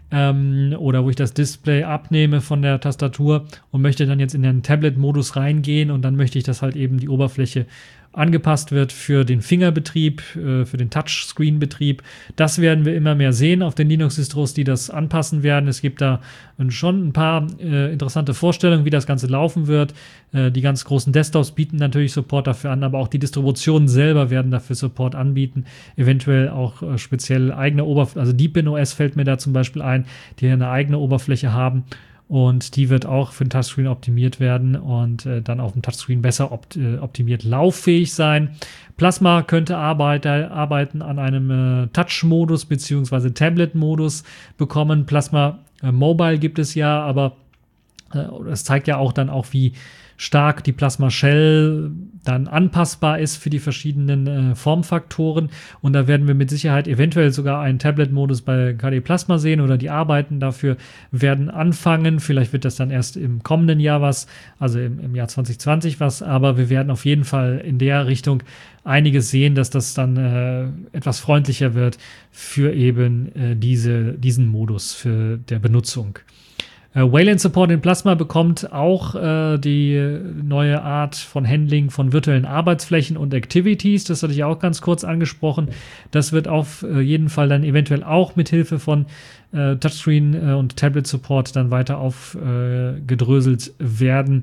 ähm, oder wo ich das Display abnehme von der Tastatur und möchte dann jetzt in den Tablet-Modus reingehen und dann möchte ich, dass halt eben die Oberfläche angepasst wird für den Fingerbetrieb, äh, für den Touchscreen-Betrieb. Das werden wir immer mehr sehen auf den Linux-Distros, die das anpassen werden. Es gibt da schon ein paar äh, interessante Vorstellungen, wie das Ganze laufen wird. Äh, die ganz großen Desktops bieten natürlich Support dafür an, aber auch die Distributionen selber werden dafür Support anbieten. Eventuell auch äh, speziell eigene Oberfläche, also DeepinOS fällt mir da zum Beispiel ein, die eine eigene Oberfläche haben. Und die wird auch für den Touchscreen optimiert werden und äh, dann auf dem Touchscreen besser opt- äh, optimiert lauffähig sein. Plasma könnte arbeite, arbeiten an einem äh, Touch-Modus bzw. Tablet-Modus bekommen. Plasma äh, Mobile gibt es ja, aber äh, das zeigt ja auch dann auch, wie stark die Plasma Shell dann anpassbar ist für die verschiedenen äh, Formfaktoren. Und da werden wir mit Sicherheit eventuell sogar einen Tablet-Modus bei K D Plasma sehen oder die Arbeiten dafür werden anfangen. Vielleicht wird das dann erst im kommenden Jahr was, also im, im Jahr zwanzig zwanzig was, aber wir werden auf jeden Fall in der Richtung einiges sehen, dass das dann äh, etwas freundlicher wird für eben äh, diese, diesen Modus für der Benutzung. Äh, Wayland Support in Plasma bekommt auch äh, die neue Art von Handling von virtuellen Arbeitsflächen und Activities. Das hatte ich auch ganz kurz angesprochen. Das wird auf äh, jeden Fall dann eventuell auch mit Hilfe von äh, Touchscreen äh, und Tablet Support dann weiter aufgedröselt äh, werden.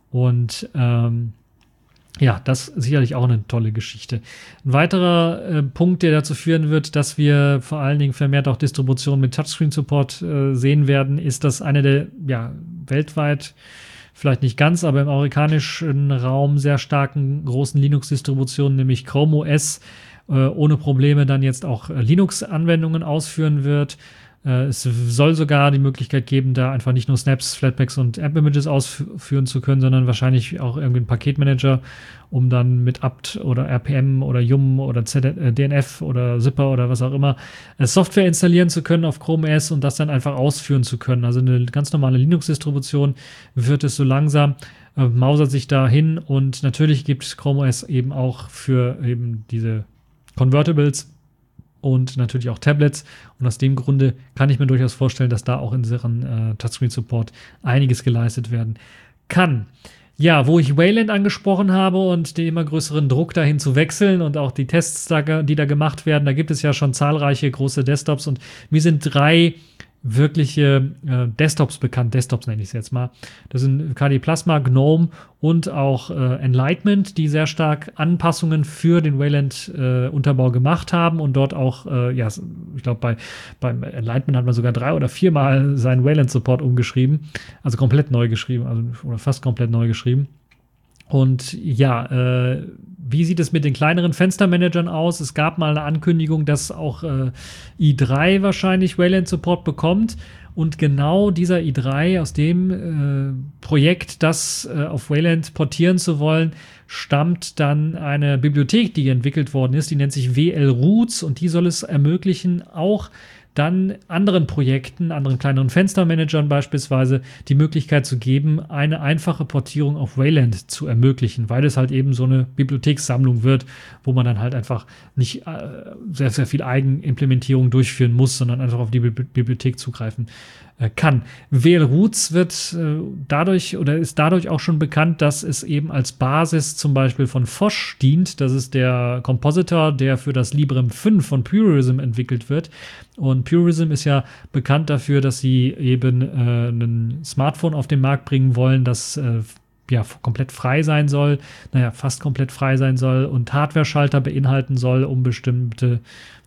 Und ähm, ja, das ist sicherlich auch eine tolle Geschichte. Ein weiterer äh, Punkt, der dazu führen wird, dass wir vor allen Dingen vermehrt auch Distributionen mit Touchscreen-Support äh, sehen werden, ist, dass eine der ja, weltweit, vielleicht nicht ganz, aber im amerikanischen Raum sehr starken großen Linux-Distributionen, nämlich Chrome O S, äh, ohne Probleme dann jetzt auch äh, Linux-Anwendungen ausführen wird. Es soll sogar die Möglichkeit geben, da einfach nicht nur Snaps, Flatpaks und Amp-Images ausführen zu können, sondern wahrscheinlich auch irgendwie einen Paketmanager, um dann mit apt oder R P M oder Yum oder D N F oder Zipper oder was auch immer Software installieren zu können auf Chrome O S und das dann einfach ausführen zu können. Also eine ganz normale Linux-Distribution wird es so langsam, äh, mausert sich da hin und natürlich gibt es Chrome O S eben auch für eben diese Convertibles und natürlich auch Tablets. Und aus dem Grunde kann ich mir durchaus vorstellen, dass da auch in Sachen äh, Touchscreen-Support einiges geleistet werden kann. Ja, wo ich Wayland angesprochen habe und den immer größeren Druck dahin zu wechseln und auch die Tests, da, die da gemacht werden, da gibt es ja schon zahlreiche große Desktops und mir sind drei wirkliche äh, Desktops bekannt, Desktops nenne ich es jetzt mal. Das sind K D Plasma, Gnome und auch äh, Enlightenment, die sehr stark Anpassungen für den Wayland-Unterbau äh, gemacht haben und dort auch, äh, ja, ich glaube, bei beim Enlightenment hat man sogar drei oder viermal seinen Wayland-Support umgeschrieben, also komplett neu geschrieben, also oder fast komplett neu geschrieben. Und ja, äh, wie sieht es mit den kleineren Fenstermanagern aus? Es gab mal eine Ankündigung, dass auch äh, i drei wahrscheinlich Wayland-Support bekommt. Und genau dieser i drei, aus dem äh, Projekt, das äh, auf Wayland portieren zu wollen, stammt dann eine Bibliothek, die entwickelt worden ist. Die nennt sich W L Roots und die soll es ermöglichen, auch dann anderen Projekten, anderen kleineren Fenstermanagern beispielsweise die Möglichkeit zu geben, eine einfache Portierung auf Wayland zu ermöglichen, weil es halt eben so eine Bibliothekssammlung wird, wo man dann halt einfach nicht äh, sehr, sehr viel Eigenimplementierung durchführen muss, sondern einfach auf die Bi- Bibliothek zugreifen äh, kann. W L Roots wird äh, dadurch oder ist dadurch auch schon bekannt, dass es eben als Basis zum Beispiel von Phosh dient. Das ist der Compositor, der für das Librem fünf von Purism entwickelt wird. Und Purism ist ja bekannt dafür, dass sie eben äh, ein Smartphone auf den Markt bringen wollen, das äh, ja, komplett frei sein soll, naja, fast komplett frei sein soll und Hardware-Schalter beinhalten soll, um bestimmte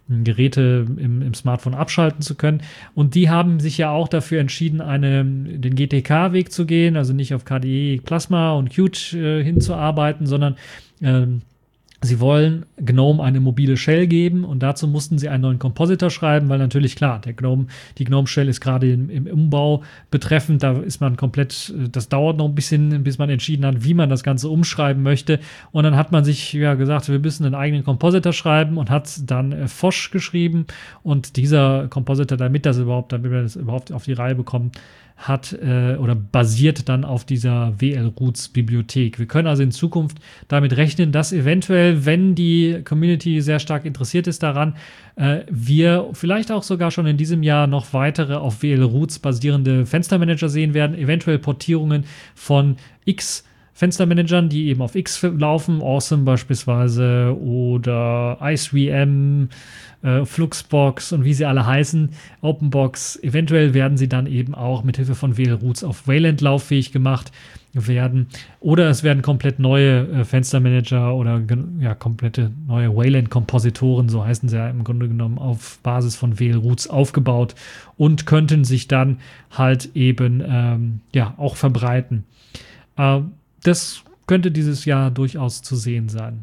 Geräte im, im Smartphone abschalten zu können. Und die haben sich ja auch dafür entschieden, eine, den G T K-Weg zu gehen, also nicht auf K D E, Plasma und Qt äh, hinzuarbeiten, sondern ähm, sie wollen GNOME eine mobile Shell geben und dazu mussten sie einen neuen Compositor schreiben, weil natürlich klar, der GNOME, die GNOME Shell ist gerade im, im Umbau betreffend, da ist man komplett, das dauert noch ein bisschen, bis man entschieden hat, wie man das Ganze umschreiben möchte und dann hat man sich ja gesagt, wir müssen einen eigenen Compositor schreiben und hat dann äh, Phosh geschrieben und dieser Compositor, damit das überhaupt, damit wir das überhaupt auf die Reihe bekommen, hat äh, oder basiert dann auf dieser W L Roots Bibliothek. Wir können also in Zukunft damit rechnen, dass eventuell, wenn die Community sehr stark interessiert ist daran, äh, wir vielleicht auch sogar schon in diesem Jahr noch weitere auf W L Roots basierende Fenstermanager sehen werden, eventuell Portierungen von X Fenstermanagern, die eben auf X laufen, Awesome beispielsweise oder IceVM, äh, Fluxbox und wie sie alle heißen, OpenBox. Eventuell werden sie dann eben auch mit Hilfe von W L Roots auf Wayland lauffähig gemacht werden. Oder es werden komplett neue äh, Fenstermanager oder ja, komplette neue Wayland-Kompositoren, so heißen sie ja im Grunde genommen, auf Basis von W L Roots aufgebaut und könnten sich dann halt eben ähm, ja auch verbreiten. Äh, Das könnte dieses Jahr durchaus zu sehen sein.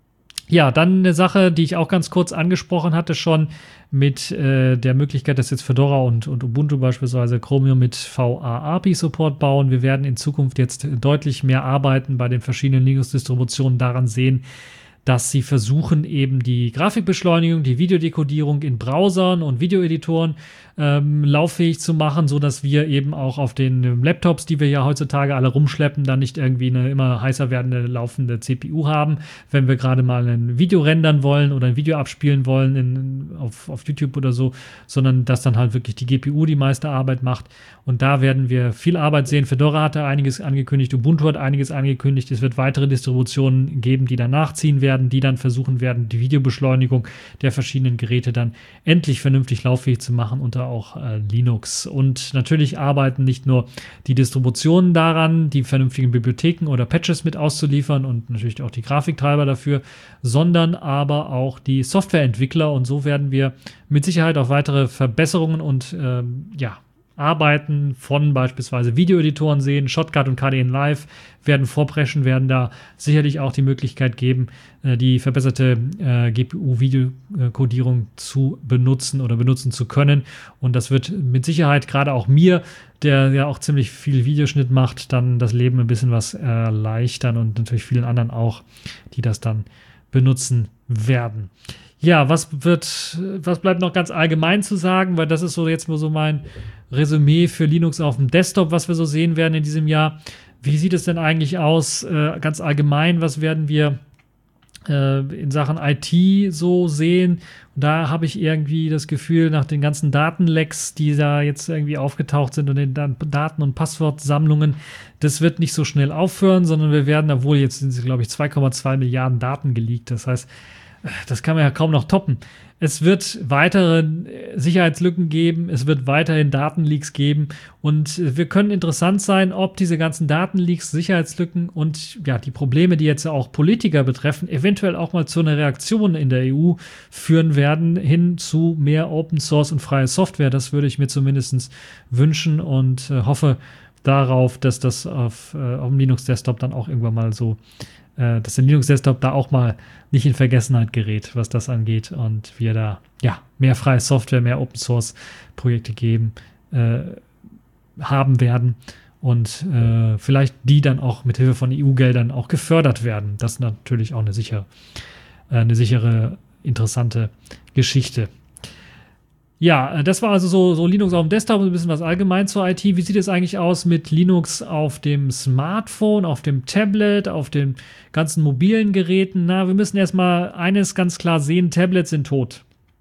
Ja, dann eine Sache, die ich auch ganz kurz angesprochen hatte schon mit äh, der Möglichkeit, dass jetzt Fedora und, und Ubuntu beispielsweise Chromium mit V A A P I-Support bauen. Wir werden in Zukunft jetzt deutlich mehr arbeiten bei den verschiedenen Linux-Distributionen daran sehen, dass sie versuchen, eben die Grafikbeschleunigung, die Videodekodierung in Browsern und Videoeditoren ähm, lauffähig zu machen, sodass wir eben auch auf den Laptops, die wir ja heutzutage alle rumschleppen, dann nicht irgendwie eine immer heißer werdende laufende C P U haben, wenn wir gerade mal ein Video rendern wollen oder ein Video abspielen wollen in, auf, auf YouTube oder so, sondern dass dann halt wirklich die G P U die meiste Arbeit macht. Und da werden wir viel Arbeit sehen. Fedora hat da einiges angekündigt, Ubuntu hat einiges angekündigt. Es wird weitere Distributionen geben, die dann nachziehen werden, die dann versuchen werden, die Videobeschleunigung der verschiedenen Geräte dann endlich vernünftig lauffähig zu machen unter auch äh, Linux. Und natürlich arbeiten nicht nur die Distributionen daran, die vernünftigen Bibliotheken oder Patches mit auszuliefern und natürlich auch die Grafiktreiber dafür, sondern aber auch die Softwareentwickler. Und so werden wir mit Sicherheit auf weitere Verbesserungen und ähm, ja, Arbeiten von beispielsweise Videoeditoren sehen. Shotcut und K D N Live werden vorpreschen, werden da sicherlich auch die Möglichkeit geben, die verbesserte äh, G P U-Videokodierung zu benutzen oder benutzen zu können. Und das wird mit Sicherheit gerade auch mir, der ja auch ziemlich viel Videoschnitt macht, dann das Leben ein bisschen was erleichtern und natürlich vielen anderen auch, die das dann benutzen werden. Ja, was wird, was bleibt noch ganz allgemein zu sagen, weil das ist so jetzt mal so mein Resümee für Linux auf dem Desktop, was wir so sehen werden in diesem Jahr. Wie sieht es denn eigentlich aus, äh, ganz allgemein, was werden wir äh, in Sachen I T so sehen? Und da habe ich irgendwie das Gefühl, nach den ganzen Datenlecks, die da jetzt irgendwie aufgetaucht sind und den Daten- und Passwortsammlungen, das wird nicht so schnell aufhören, sondern wir werden, obwohl jetzt sind es, glaube ich, zwei Komma zwei Milliarden Daten geleakt, das heißt, das kann man ja kaum noch toppen. Es wird weitere Sicherheitslücken geben, es wird weiterhin Datenleaks geben und wir können interessant sein, ob diese ganzen Datenleaks, Sicherheitslücken und ja, die Probleme, die jetzt auch Politiker betreffen, eventuell auch mal zu einer Reaktion in der E U führen werden, hin zu mehr Open Source und freie Software. Das würde ich mir zumindest wünschen und äh, hoffe darauf, dass das auf, äh, auf dem Linux-Desktop dann auch irgendwann mal so dass der Linux-Desktop da auch mal nicht in Vergessenheit gerät, was das angeht und wir da ja mehr freie Software, mehr Open-Source-Projekte geben, äh, haben werden und äh, vielleicht die dann auch mit Hilfe von E U-Geldern auch gefördert werden. Das ist natürlich auch eine sichere, äh, eine sichere, interessante Geschichte. Ja, das war also so, so Linux auf dem Desktop, ein bisschen was allgemein zur I T. Wie sieht es eigentlich aus mit Linux auf dem Smartphone, auf dem Tablet, auf den ganzen mobilen Geräten? Na, wir müssen erstmal eines ganz klar sehen, Tablets sind tot.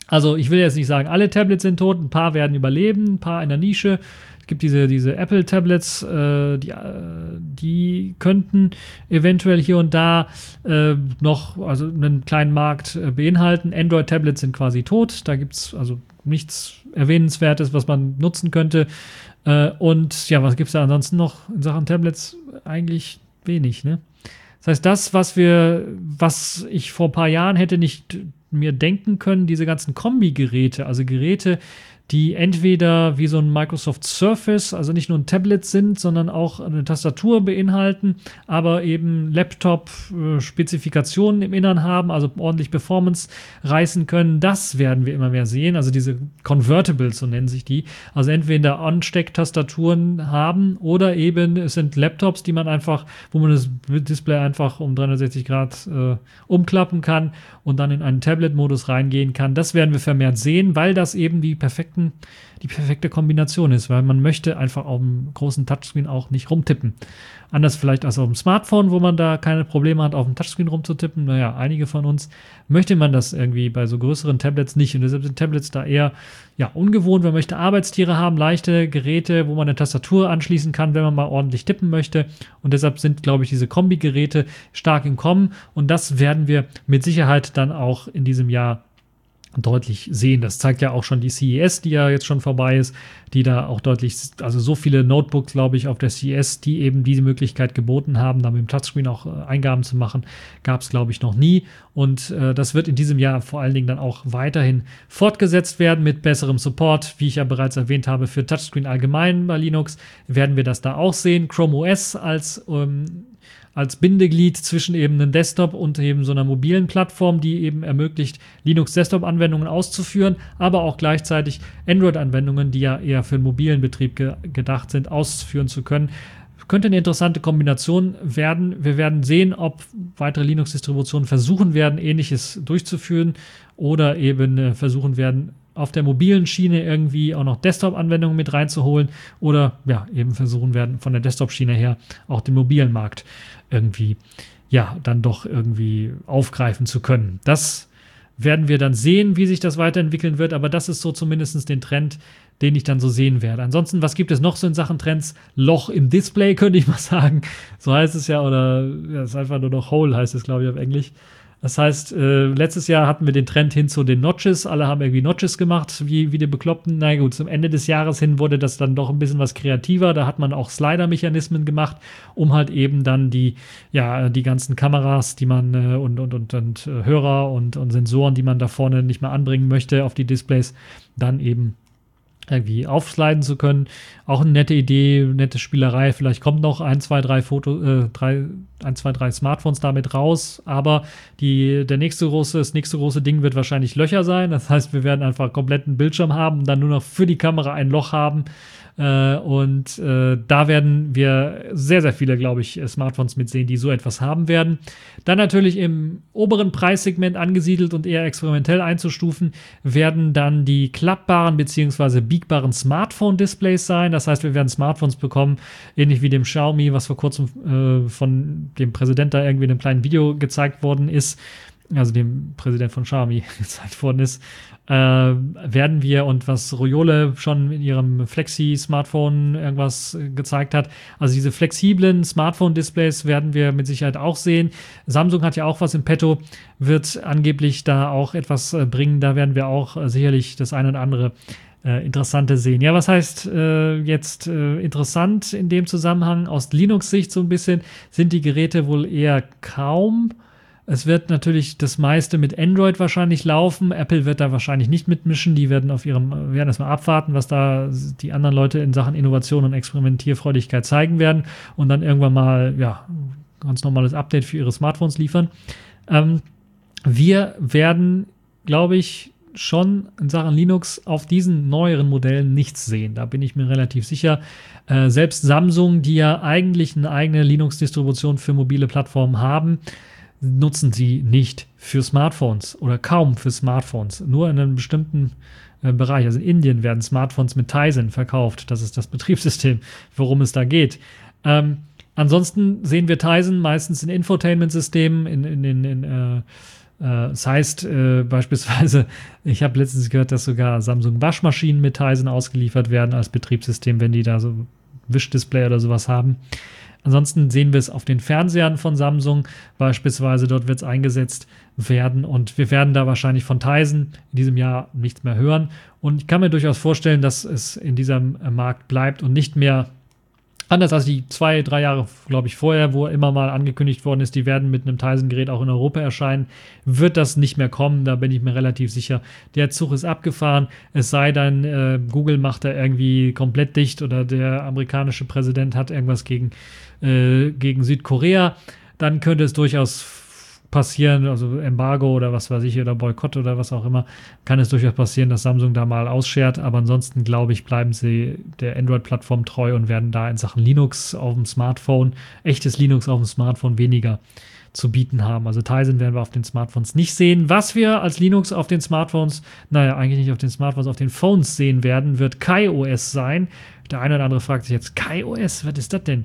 Also ich will jetzt nicht sagen, alle Tablets sind tot, ein paar werden überleben, ein paar in der Nische. Es gibt diese, diese Apple-Tablets, äh, die, äh, die könnten eventuell hier und da äh, noch also einen kleinen Markt äh, beinhalten. Android-Tablets sind quasi tot, da gibt es also nichts Erwähnenswertes, was man nutzen könnte. Äh, und ja, was gibt es da ansonsten noch in Sachen Tablets? Eigentlich wenig, ne? Das heißt, das, was wir, was ich vor ein paar Jahren hätte nicht mir denken können, diese ganzen Kombi-Geräte, also Geräte, die entweder wie so ein Microsoft Surface, also nicht nur ein Tablet sind, sondern auch eine Tastatur beinhalten, aber eben Laptop-Spezifikationen im Innern haben, also ordentlich Performance reißen können. Das werden wir immer mehr sehen, also diese Convertibles, so nennen sich die. Also entweder Anstecktastaturen haben oder eben es sind Laptops, die man einfach, wo man das Display einfach um dreihundertsechzig Grad äh, umklappen kann und dann in einen Tablet-Modus reingehen kann. Das werden wir vermehrt sehen, weil das eben die perfekten die perfekte Kombination ist, weil man möchte einfach auf dem großen Touchscreen auch nicht rumtippen. Anders vielleicht als auf dem Smartphone, wo man da keine Probleme hat, auf dem Touchscreen rumzutippen. Naja, einige von uns möchte man das irgendwie bei so größeren Tablets nicht. Und deshalb sind Tablets da eher ja, ungewohnt. Man möchte Arbeitstiere haben, leichte Geräte, wo man eine Tastatur anschließen kann, wenn man mal ordentlich tippen möchte. Und deshalb sind, glaube ich, diese Kombi-Geräte stark im Kommen. Und das werden wir mit Sicherheit dann auch in diesem Jahr deutlich sehen. Das zeigt ja auch schon die C E S, die ja jetzt schon vorbei ist, die da auch deutlich, also so viele Notebooks, glaube ich, auf der C E S, die eben diese Möglichkeit geboten haben, da mit dem Touchscreen auch äh, Eingaben zu machen, gab es, glaube ich, noch nie. Und äh, das wird in diesem Jahr vor allen Dingen dann auch weiterhin fortgesetzt werden mit besserem Support. Wie ich ja bereits erwähnt habe, für Touchscreen allgemein bei Linux werden wir das da auch sehen. Chrome O S als ähm, als Bindeglied zwischen eben einem Desktop und eben so einer mobilen Plattform, die eben ermöglicht, Linux-Desktop-Anwendungen auszuführen, aber auch gleichzeitig Android-Anwendungen, die ja eher für den mobilen Betrieb ge- gedacht sind, ausführen zu können. Könnte eine interessante Kombination werden. Wir werden sehen, ob weitere Linux-Distributionen versuchen werden, Ähnliches durchzuführen oder eben äh, versuchen werden, auf der mobilen Schiene irgendwie auch noch Desktop-Anwendungen mit reinzuholen oder ja, eben versuchen werden, von der Desktop-Schiene her auch den mobilen Markt irgendwie, ja, dann doch irgendwie aufgreifen zu können. Das werden wir dann sehen, wie sich das weiterentwickeln wird, aber das ist so zumindest den Trend, den ich dann so sehen werde. Ansonsten, was gibt es noch so in Sachen Trends? Loch im Display, könnte ich mal sagen. So heißt es ja, oder ja, es ist einfach nur noch Hole, heißt es, glaube ich, auf Englisch. Das heißt, äh, letztes Jahr hatten wir den Trend hin zu den Notches. Alle haben irgendwie Notches gemacht, wie, wie die Bekloppten. Na gut, zum Ende des Jahres hin wurde das dann doch ein bisschen was kreativer. Da hat man auch Slider-Mechanismen gemacht, um halt eben dann die, ja, die ganzen Kameras, die man äh, und, und, und, und äh, Hörer und, und Sensoren, die man da vorne nicht mehr anbringen möchte auf die Displays, dann eben irgendwie aufsliden zu können. Auch eine nette Idee, nette Spielerei. Vielleicht kommt noch ein, zwei, drei Foto, äh, drei, ein, zwei, drei Smartphones damit raus. Aber die, der nächste große, das nächste große Ding wird wahrscheinlich Löcher sein. Das heißt, wir werden einfach kompletten Bildschirm haben und dann nur noch für die Kamera ein Loch haben. Äh, und äh, da werden wir sehr, sehr viele, glaube ich, Smartphones mitsehen, die so etwas haben werden. Dann natürlich im oberen Preissegment angesiedelt und eher experimentell einzustufen, werden dann die klappbaren bzw. biegbaren Smartphone-Displays sein. Das heißt, wir werden Smartphones bekommen, ähnlich wie dem Xiaomi, was vor kurzem äh, von dem Präsident da irgendwie in einem kleinen Video gezeigt worden ist, also dem Präsident von Xiaomi gezeigt worden ist, äh, werden wir, und was Royole schon in ihrem Flexi-Smartphone irgendwas gezeigt hat, also diese flexiblen Smartphone-Displays werden wir mit Sicherheit auch sehen. Samsung hat ja auch was im Petto, wird angeblich da auch etwas äh, bringen, da werden wir auch äh, sicherlich das eine oder andere äh, Interessante sehen. Ja, was heißt äh, jetzt äh, interessant in dem Zusammenhang? Aus Linux-Sicht so ein bisschen sind die Geräte wohl eher kaum. Es wird natürlich das meiste mit Android wahrscheinlich laufen. Apple wird da wahrscheinlich nicht mitmischen. Die werden auf ihrem, werden erstmal abwarten, was da die anderen Leute in Sachen Innovation und Experimentierfreudigkeit zeigen werden und dann irgendwann mal, ja, ganz normales Update für ihre Smartphones liefern. Ähm, wir werden, glaube ich, schon in Sachen Linux auf diesen neueren Modellen nichts sehen. Da bin ich mir relativ sicher. Äh, selbst Samsung, die ja eigentlich eine eigene Linux-Distribution für mobile Plattformen haben, nutzen sie nicht für Smartphones oder kaum für Smartphones. Nur in einem bestimmten äh, Bereich. Also in Indien werden Smartphones mit Tizen verkauft. Das ist das Betriebssystem, worum es da geht. Ähm, ansonsten sehen wir Tizen meistens in Infotainment-Systemen, in, in, in, in äh, Das heißt äh, beispielsweise, ich habe letztens gehört, dass sogar Samsung Waschmaschinen mit Tizen ausgeliefert werden als Betriebssystem, wenn die da so Wischdisplay oder sowas haben. Ansonsten sehen wir es auf den Fernsehern von Samsung beispielsweise, dort wird es eingesetzt werden und wir werden da wahrscheinlich von Tizen in diesem Jahr nichts mehr hören. Und ich kann mir durchaus vorstellen, dass es in diesem Markt bleibt und nicht mehr anders als die zwei, drei Jahre, glaube ich, vorher, wo immer mal angekündigt worden ist, die werden mit einem Tizen-Gerät auch in Europa erscheinen, wird das nicht mehr kommen, da bin ich mir relativ sicher. Der Zug ist abgefahren, es sei denn, äh, Google macht da irgendwie komplett dicht oder der amerikanische Präsident hat irgendwas gegen, äh, gegen Südkorea, dann könnte es durchaus passieren, also Embargo oder was weiß ich, oder Boykott oder was auch immer, kann es durchaus passieren, dass Samsung da mal ausschert, aber ansonsten, glaube ich, bleiben sie der Android-Plattform treu und werden da in Sachen Linux auf dem Smartphone, echtes Linux auf dem Smartphone weniger zu bieten haben. Also Tizen werden wir auf den Smartphones nicht sehen. Was wir als Linux auf den Smartphones, naja, eigentlich nicht auf den Smartphones, auf den Phones sehen werden, wird KaiOS sein. Der eine oder andere fragt sich jetzt, KaiOS, was ist das denn?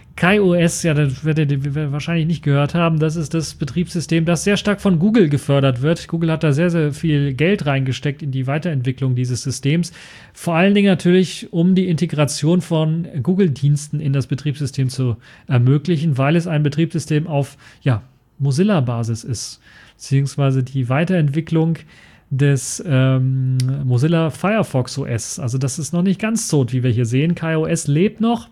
KaiOS, ja, das werdet ihr wahrscheinlich nicht gehört haben, das ist das Betriebssystem, das sehr stark von Google gefördert wird. Google hat da sehr, sehr viel Geld reingesteckt in die Weiterentwicklung dieses Systems. Vor allen Dingen natürlich, um die Integration von Google-Diensten in das Betriebssystem zu ermöglichen, weil es ein Betriebssystem auf, ja, Mozilla-Basis ist, beziehungsweise die Weiterentwicklung des ähm, Mozilla Firefox O S. Also das ist noch nicht ganz tot, wie wir hier sehen. KaiOS lebt noch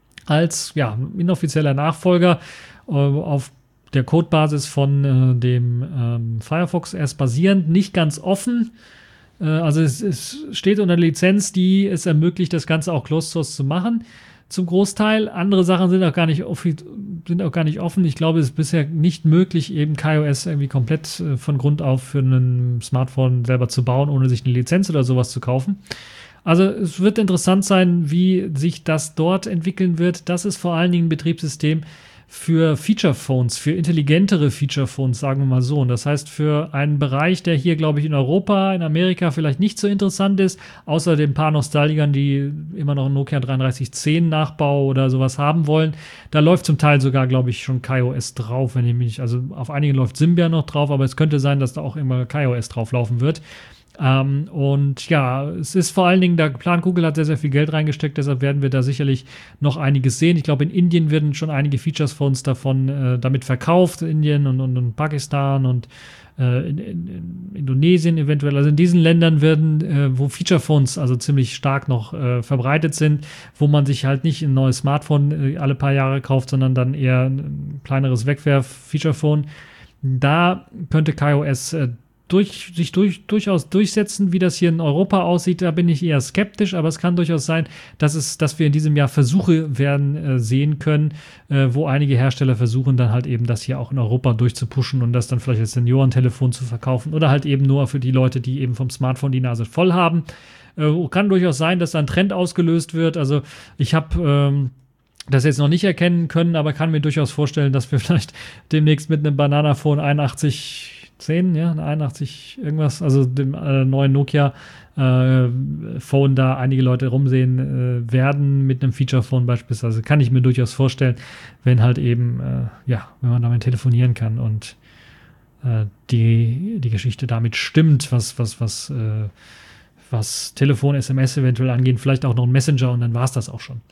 als ja, inoffizieller Nachfolger äh, auf der Codebasis von äh, dem ähm, Firefox O S basierend, nicht ganz offen. Äh, also es, es steht unter Lizenz, die es ermöglicht, das Ganze auch Closed Source zu machen. Zum Großteil. Andere Sachen sind auch gar nicht, sind auch gar nicht offen. Ich glaube, es ist bisher nicht möglich, eben KaiOS irgendwie komplett äh, von Grund auf für ein Smartphone selber zu bauen, ohne sich eine Lizenz oder sowas zu kaufen. Also es wird interessant sein, wie sich das dort entwickeln wird. Das ist vor allen Dingen ein Betriebssystem für Feature-Phones, für intelligentere Feature-Phones, sagen wir mal so. Und das heißt, für einen Bereich, der hier, glaube ich, in Europa, in Amerika vielleicht nicht so interessant ist, außer den paar Nostalgikern, die immer noch einen Nokia dreiunddreißig zehn Nachbau oder sowas haben wollen, da läuft zum Teil sogar, glaube ich, schon KaiOS drauf, wenn ich mich, also auf einigen läuft Symbian noch drauf, aber es könnte sein, dass da auch immer KaiOS drauf laufen wird. Ähm, und ja, es ist vor allen Dingen, der Plan Google hat sehr, sehr viel Geld reingesteckt, deshalb werden wir da sicherlich noch einiges sehen. Ich glaube, in Indien werden schon einige Features-Phones davon äh, damit verkauft, Indien und, und, und Pakistan und äh, in, in, in Indonesien eventuell. Also in diesen Ländern werden, äh, wo Feature-Phones also ziemlich stark noch äh, verbreitet sind, wo man sich halt nicht ein neues Smartphone äh, alle paar Jahre kauft, sondern dann eher ein kleineres Wegwerf-Feature-Phone. Da könnte KaiOS äh, Durch, sich durch, durchaus durchsetzen, wie das hier in Europa aussieht, da bin ich eher skeptisch, aber es kann durchaus sein, dass, es, dass wir in diesem Jahr Versuche werden äh, sehen können, äh, wo einige Hersteller versuchen, dann halt eben das hier auch in Europa durchzupushen und das dann vielleicht als Seniorentelefon zu verkaufen oder halt eben nur für die Leute, die eben vom Smartphone die Nase voll haben. Äh, kann durchaus sein, dass da ein Trend ausgelöst wird. Also ich habe ähm, das jetzt noch nicht erkennen können, aber kann mir durchaus vorstellen, dass wir vielleicht demnächst mit einem Bananaphone einundachtzig zehn, ja, einundachtzig irgendwas, also dem äh, neuen Nokia äh, Phone da einige Leute rumsehen äh, werden mit einem Feature-Phone beispielsweise. Kann ich mir durchaus vorstellen, wenn halt eben, äh, ja, wenn man damit telefonieren kann und äh, die, die Geschichte damit stimmt, was, was, was, äh, was Telefon, S M S eventuell angeht, vielleicht auch noch ein Messenger und dann war es das auch schon.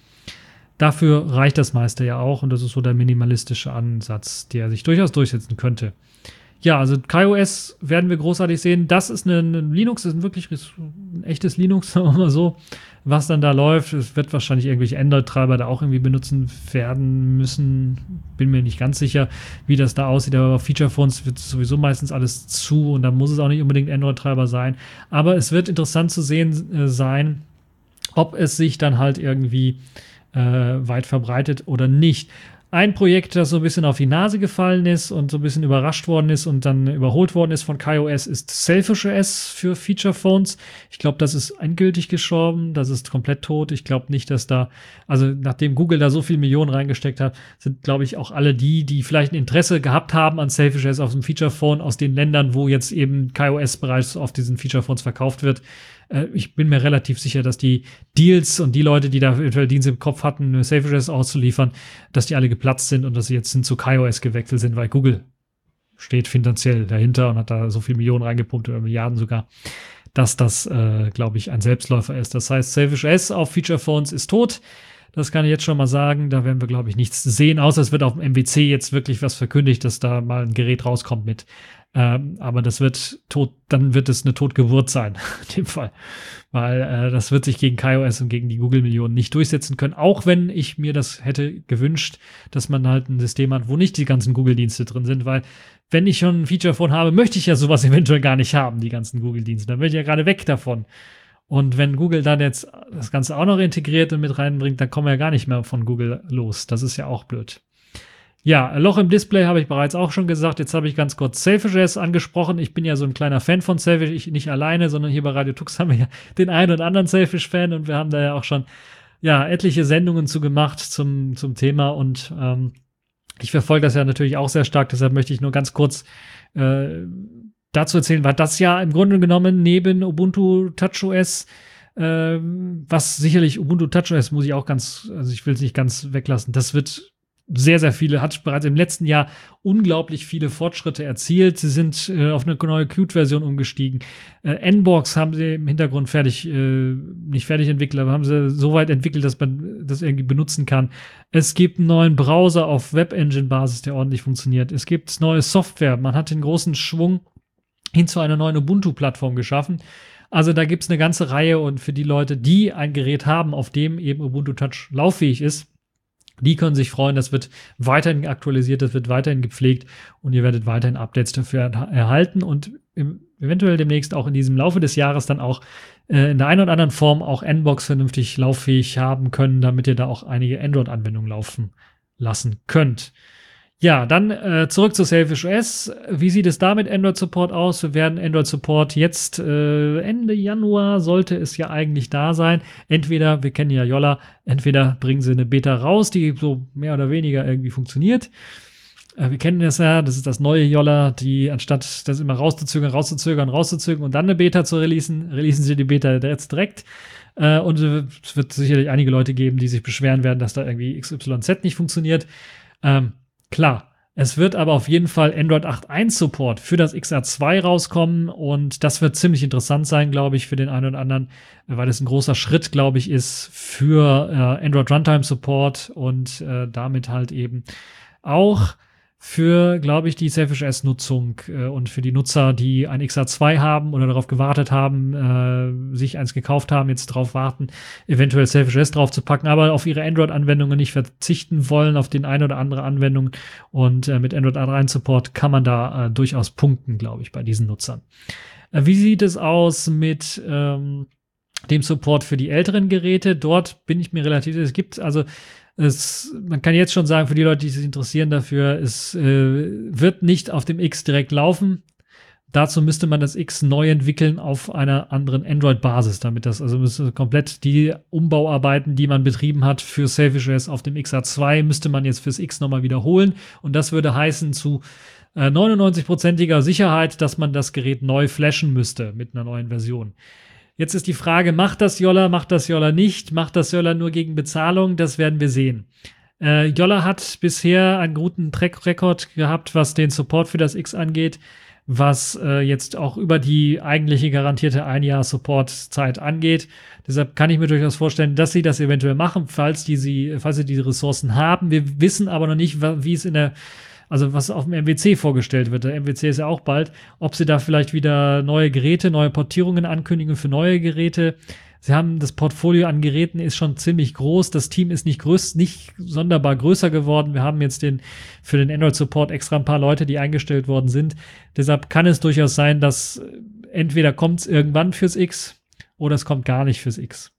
Dafür reicht das meiste ja auch und das ist so der minimalistische Ansatz, der sich durchaus durchsetzen könnte. Ja, also KaiOS werden wir großartig sehen. Das ist ein Linux, das ist ein wirklich ein echtes Linux, sagen wir mal so, was dann da läuft. Es wird wahrscheinlich irgendwelche Android-Treiber da auch irgendwie benutzen werden müssen. Bin mir nicht ganz sicher, wie das da aussieht. Aber auf Feature-Phones wird sowieso meistens alles zu und da muss es auch nicht unbedingt Android-Treiber sein. Aber es wird interessant zu sehen äh, sein, ob es sich dann halt irgendwie äh, weit verbreitet oder nicht. Ein Projekt, das so ein bisschen auf die Nase gefallen ist und so ein bisschen überrascht worden ist und dann überholt worden ist von KaiOS, ist Selfish O S für Feature-Phones. Ich glaube, das ist endgültig gestorben, das ist komplett tot. Ich glaube nicht, dass da, also nachdem Google da so viel Millionen reingesteckt hat, sind, glaube ich, auch alle die, die vielleicht ein Interesse gehabt haben an Selfish O S auf dem Feature-Phone aus den Ländern, wo jetzt eben KaiOS bereits auf diesen Feature-Phones verkauft wird. Ich bin mir relativ sicher, dass die Deals und die Leute, die da eventuell Dienste im Kopf hatten, Selfish O S auszuliefern, dass die alle geplatzt sind und dass sie jetzt hin zu KaiOS gewechselt sind, weil Google steht finanziell dahinter und hat da so viel Millionen reingepumpt oder Milliarden sogar, dass das, äh, glaube ich, ein Selbstläufer ist. Das heißt, Selfish O S auf Feature Phones ist tot. Das kann ich jetzt schon mal sagen. Da werden wir, glaube ich, nichts sehen, außer es wird auf dem M W C jetzt wirklich was verkündigt, dass da mal ein Gerät rauskommt mit. Ähm, aber das wird tot, dann wird es eine Totgeburt sein, in dem Fall. Weil äh, das wird sich gegen KaiOS und gegen die Google-Millionen nicht durchsetzen können, auch wenn ich mir das hätte gewünscht, dass man halt ein System hat, wo nicht die ganzen Google-Dienste drin sind, weil wenn ich schon ein Feature-Phone habe, möchte ich ja sowas eventuell gar nicht haben, die ganzen Google-Dienste. Dann bin ich ja gerade weg davon. Und wenn Google dann jetzt das Ganze auch noch integriert und mit reinbringt, dann kommen wir ja gar nicht mehr von Google los. Das ist ja auch blöd. Ja, Loch im Display habe ich bereits auch schon gesagt. Jetzt habe ich ganz kurz Selfish O S angesprochen. Ich bin ja so ein kleiner Fan von Selfish. Ich nicht alleine, sondern hier bei Radio Tux haben wir ja den einen oder anderen Selfish-Fan und wir haben da ja auch schon ja etliche Sendungen zu gemacht zum, zum Thema und ähm, ich verfolge das ja natürlich auch sehr stark. Deshalb möchte ich nur ganz kurz äh, dazu erzählen, war das ja im Grunde genommen neben Ubuntu TouchOS, äh, was sicherlich Ubuntu TouchOS muss ich auch ganz, also ich will es nicht ganz weglassen, das wird sehr, sehr viele, hat bereits im letzten Jahr unglaublich viele Fortschritte erzielt. Sie sind äh, auf eine neue Qt-Version umgestiegen. Äh, Nbox haben sie im Hintergrund fertig, äh, nicht fertig entwickelt, aber haben sie so weit entwickelt, dass man das irgendwie benutzen kann. Es gibt einen neuen Browser auf Web-Engine-Basis, der ordentlich funktioniert. Es gibt neue Software. Man hat den großen Schwung hin zu einer neuen Ubuntu-Plattform geschaffen. Also da gibt es eine ganze Reihe und für die Leute, die ein Gerät haben, auf dem eben Ubuntu Touch lauffähig ist, die können sich freuen, das wird weiterhin aktualisiert, das wird weiterhin gepflegt und ihr werdet weiterhin Updates dafür erhalten und im, eventuell demnächst auch in diesem Laufe des Jahres dann auch äh, in der einen oder anderen Form auch Nbox vernünftig lauffähig haben können, damit ihr da auch einige Android-Anwendungen laufen lassen könnt. Ja, dann äh, zurück zu Selfish O S. Wie sieht es da mit Android-Support aus? Wir werden Android-Support jetzt äh, Ende Januar sollte es ja eigentlich da sein. Entweder, wir kennen ja Yolla, entweder bringen sie eine Beta raus, die so mehr oder weniger irgendwie funktioniert. Äh, wir kennen das ja, das ist das neue Yolla, die anstatt das immer rauszuzögern, rauszuzögern, rauszuzögern und dann eine Beta zu releasen, releasen sie die Beta jetzt direkt. Äh, und es wird sicherlich einige Leute geben, die sich beschweren werden, dass da irgendwie X Y Z nicht funktioniert. Ähm, Klar, es wird aber auf jeden Fall Android acht Punkt eins Support für das X R zwei rauskommen und das wird ziemlich interessant sein, glaube ich, für den einen oder anderen, weil es ein großer Schritt, glaube ich, ist für äh, Android Runtime Support und äh, damit halt eben auch für, glaube ich, die Selfish O S-Nutzung äh, und für die Nutzer, die ein X R zwei haben oder darauf gewartet haben, äh, sich eins gekauft haben, jetzt drauf warten, eventuell Selfish O S drauf zu packen, aber auf ihre Android-Anwendungen nicht verzichten wollen, auf den eine oder andere Anwendung. Und äh, mit Android acht Punkt eins Support kann man da äh, durchaus punkten, glaube ich, bei diesen Nutzern. Äh, wie sieht es aus mit ähm, dem Support für die älteren Geräte? Dort bin ich mir relativ, es gibt also Es, man kann jetzt schon sagen, für die Leute, die sich interessieren dafür, es äh, wird nicht auf dem X direkt laufen. Dazu müsste man das X neu entwickeln auf einer anderen Android-Basis, damit das, also müsste komplett die Umbauarbeiten, die man betrieben hat für Selfish O S auf dem X R zwei, müsste man jetzt fürs X nochmal wiederholen. Und das würde heißen zu äh, neunundneunzig-prozentiger Sicherheit, dass man das Gerät neu flashen müsste mit einer neuen Version. Jetzt ist die Frage, macht das Yolla, macht das Yolla nicht? Macht das Yolla nur gegen Bezahlung? Das werden wir sehen. Äh, Yolla hat bisher einen guten Track-Record gehabt, was den Support für das X angeht, was äh, jetzt auch über die eigentliche garantierte ein Jahr Support-Zeit angeht. Deshalb kann ich mir durchaus vorstellen, dass sie das eventuell machen, falls, die sie, falls sie diese Ressourcen haben. Wir wissen aber noch nicht, wie es in der Also was auf dem M W C vorgestellt wird, der M W C ist ja auch bald, ob sie da vielleicht wieder neue Geräte, neue Portierungen ankündigen für neue Geräte. Sie haben das Portfolio an Geräten ist schon ziemlich groß, das Team ist nicht größ, nicht sonderbar größer geworden. Wir haben jetzt den für den Android-Support extra ein paar Leute, die eingestellt worden sind. Deshalb kann es durchaus sein, dass entweder kommt es irgendwann fürs X oder es kommt gar nicht fürs X.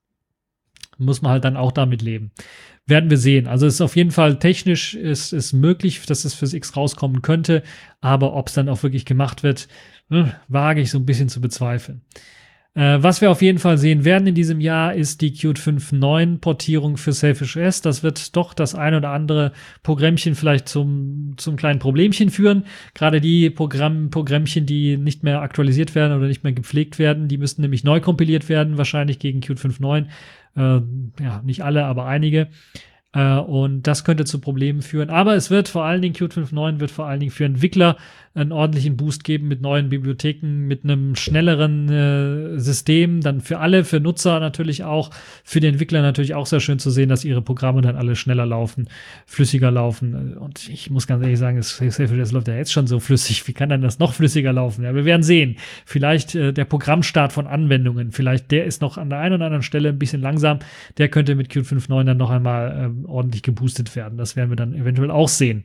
Muss man halt dann auch damit leben. Werden wir sehen. Also es ist auf jeden Fall technisch ist, ist möglich, dass es fürs X rauskommen könnte, aber ob es dann auch wirklich gemacht wird, äh, wage ich so ein bisschen zu bezweifeln. Äh, was wir auf jeden Fall sehen werden in diesem Jahr, ist die Qt fünf Punkt neun Portierung für Selfish O S. Das wird doch das ein oder andere Programmchen vielleicht zum, zum kleinen Problemchen führen. Gerade die Programm, Programmchen, die nicht mehr aktualisiert werden oder nicht mehr gepflegt werden, die müssten nämlich neu kompiliert werden, wahrscheinlich gegen Qt fünf Punkt neun. Äh, ja, nicht alle, aber einige. Äh, und das könnte zu Problemen führen. Aber es wird vor allen Dingen, Qt fünf Punkt neun wird vor allen Dingen für Entwickler einen ordentlichen Boost geben mit neuen Bibliotheken, mit einem schnelleren äh, System, dann für alle, für Nutzer natürlich auch, für die Entwickler natürlich auch sehr schön zu sehen, dass ihre Programme dann alle schneller laufen, flüssiger laufen. Und ich muss ganz ehrlich sagen, das, das läuft ja jetzt schon so flüssig. Wie kann dann das noch flüssiger laufen? Ja, wir werden sehen. Vielleicht äh, der Programmstart von Anwendungen, vielleicht der ist noch an der einen oder anderen Stelle ein bisschen langsam. Der könnte mit Qt fünf Punkt neun dann noch einmal äh, ordentlich geboostet werden. Das werden wir dann eventuell auch sehen.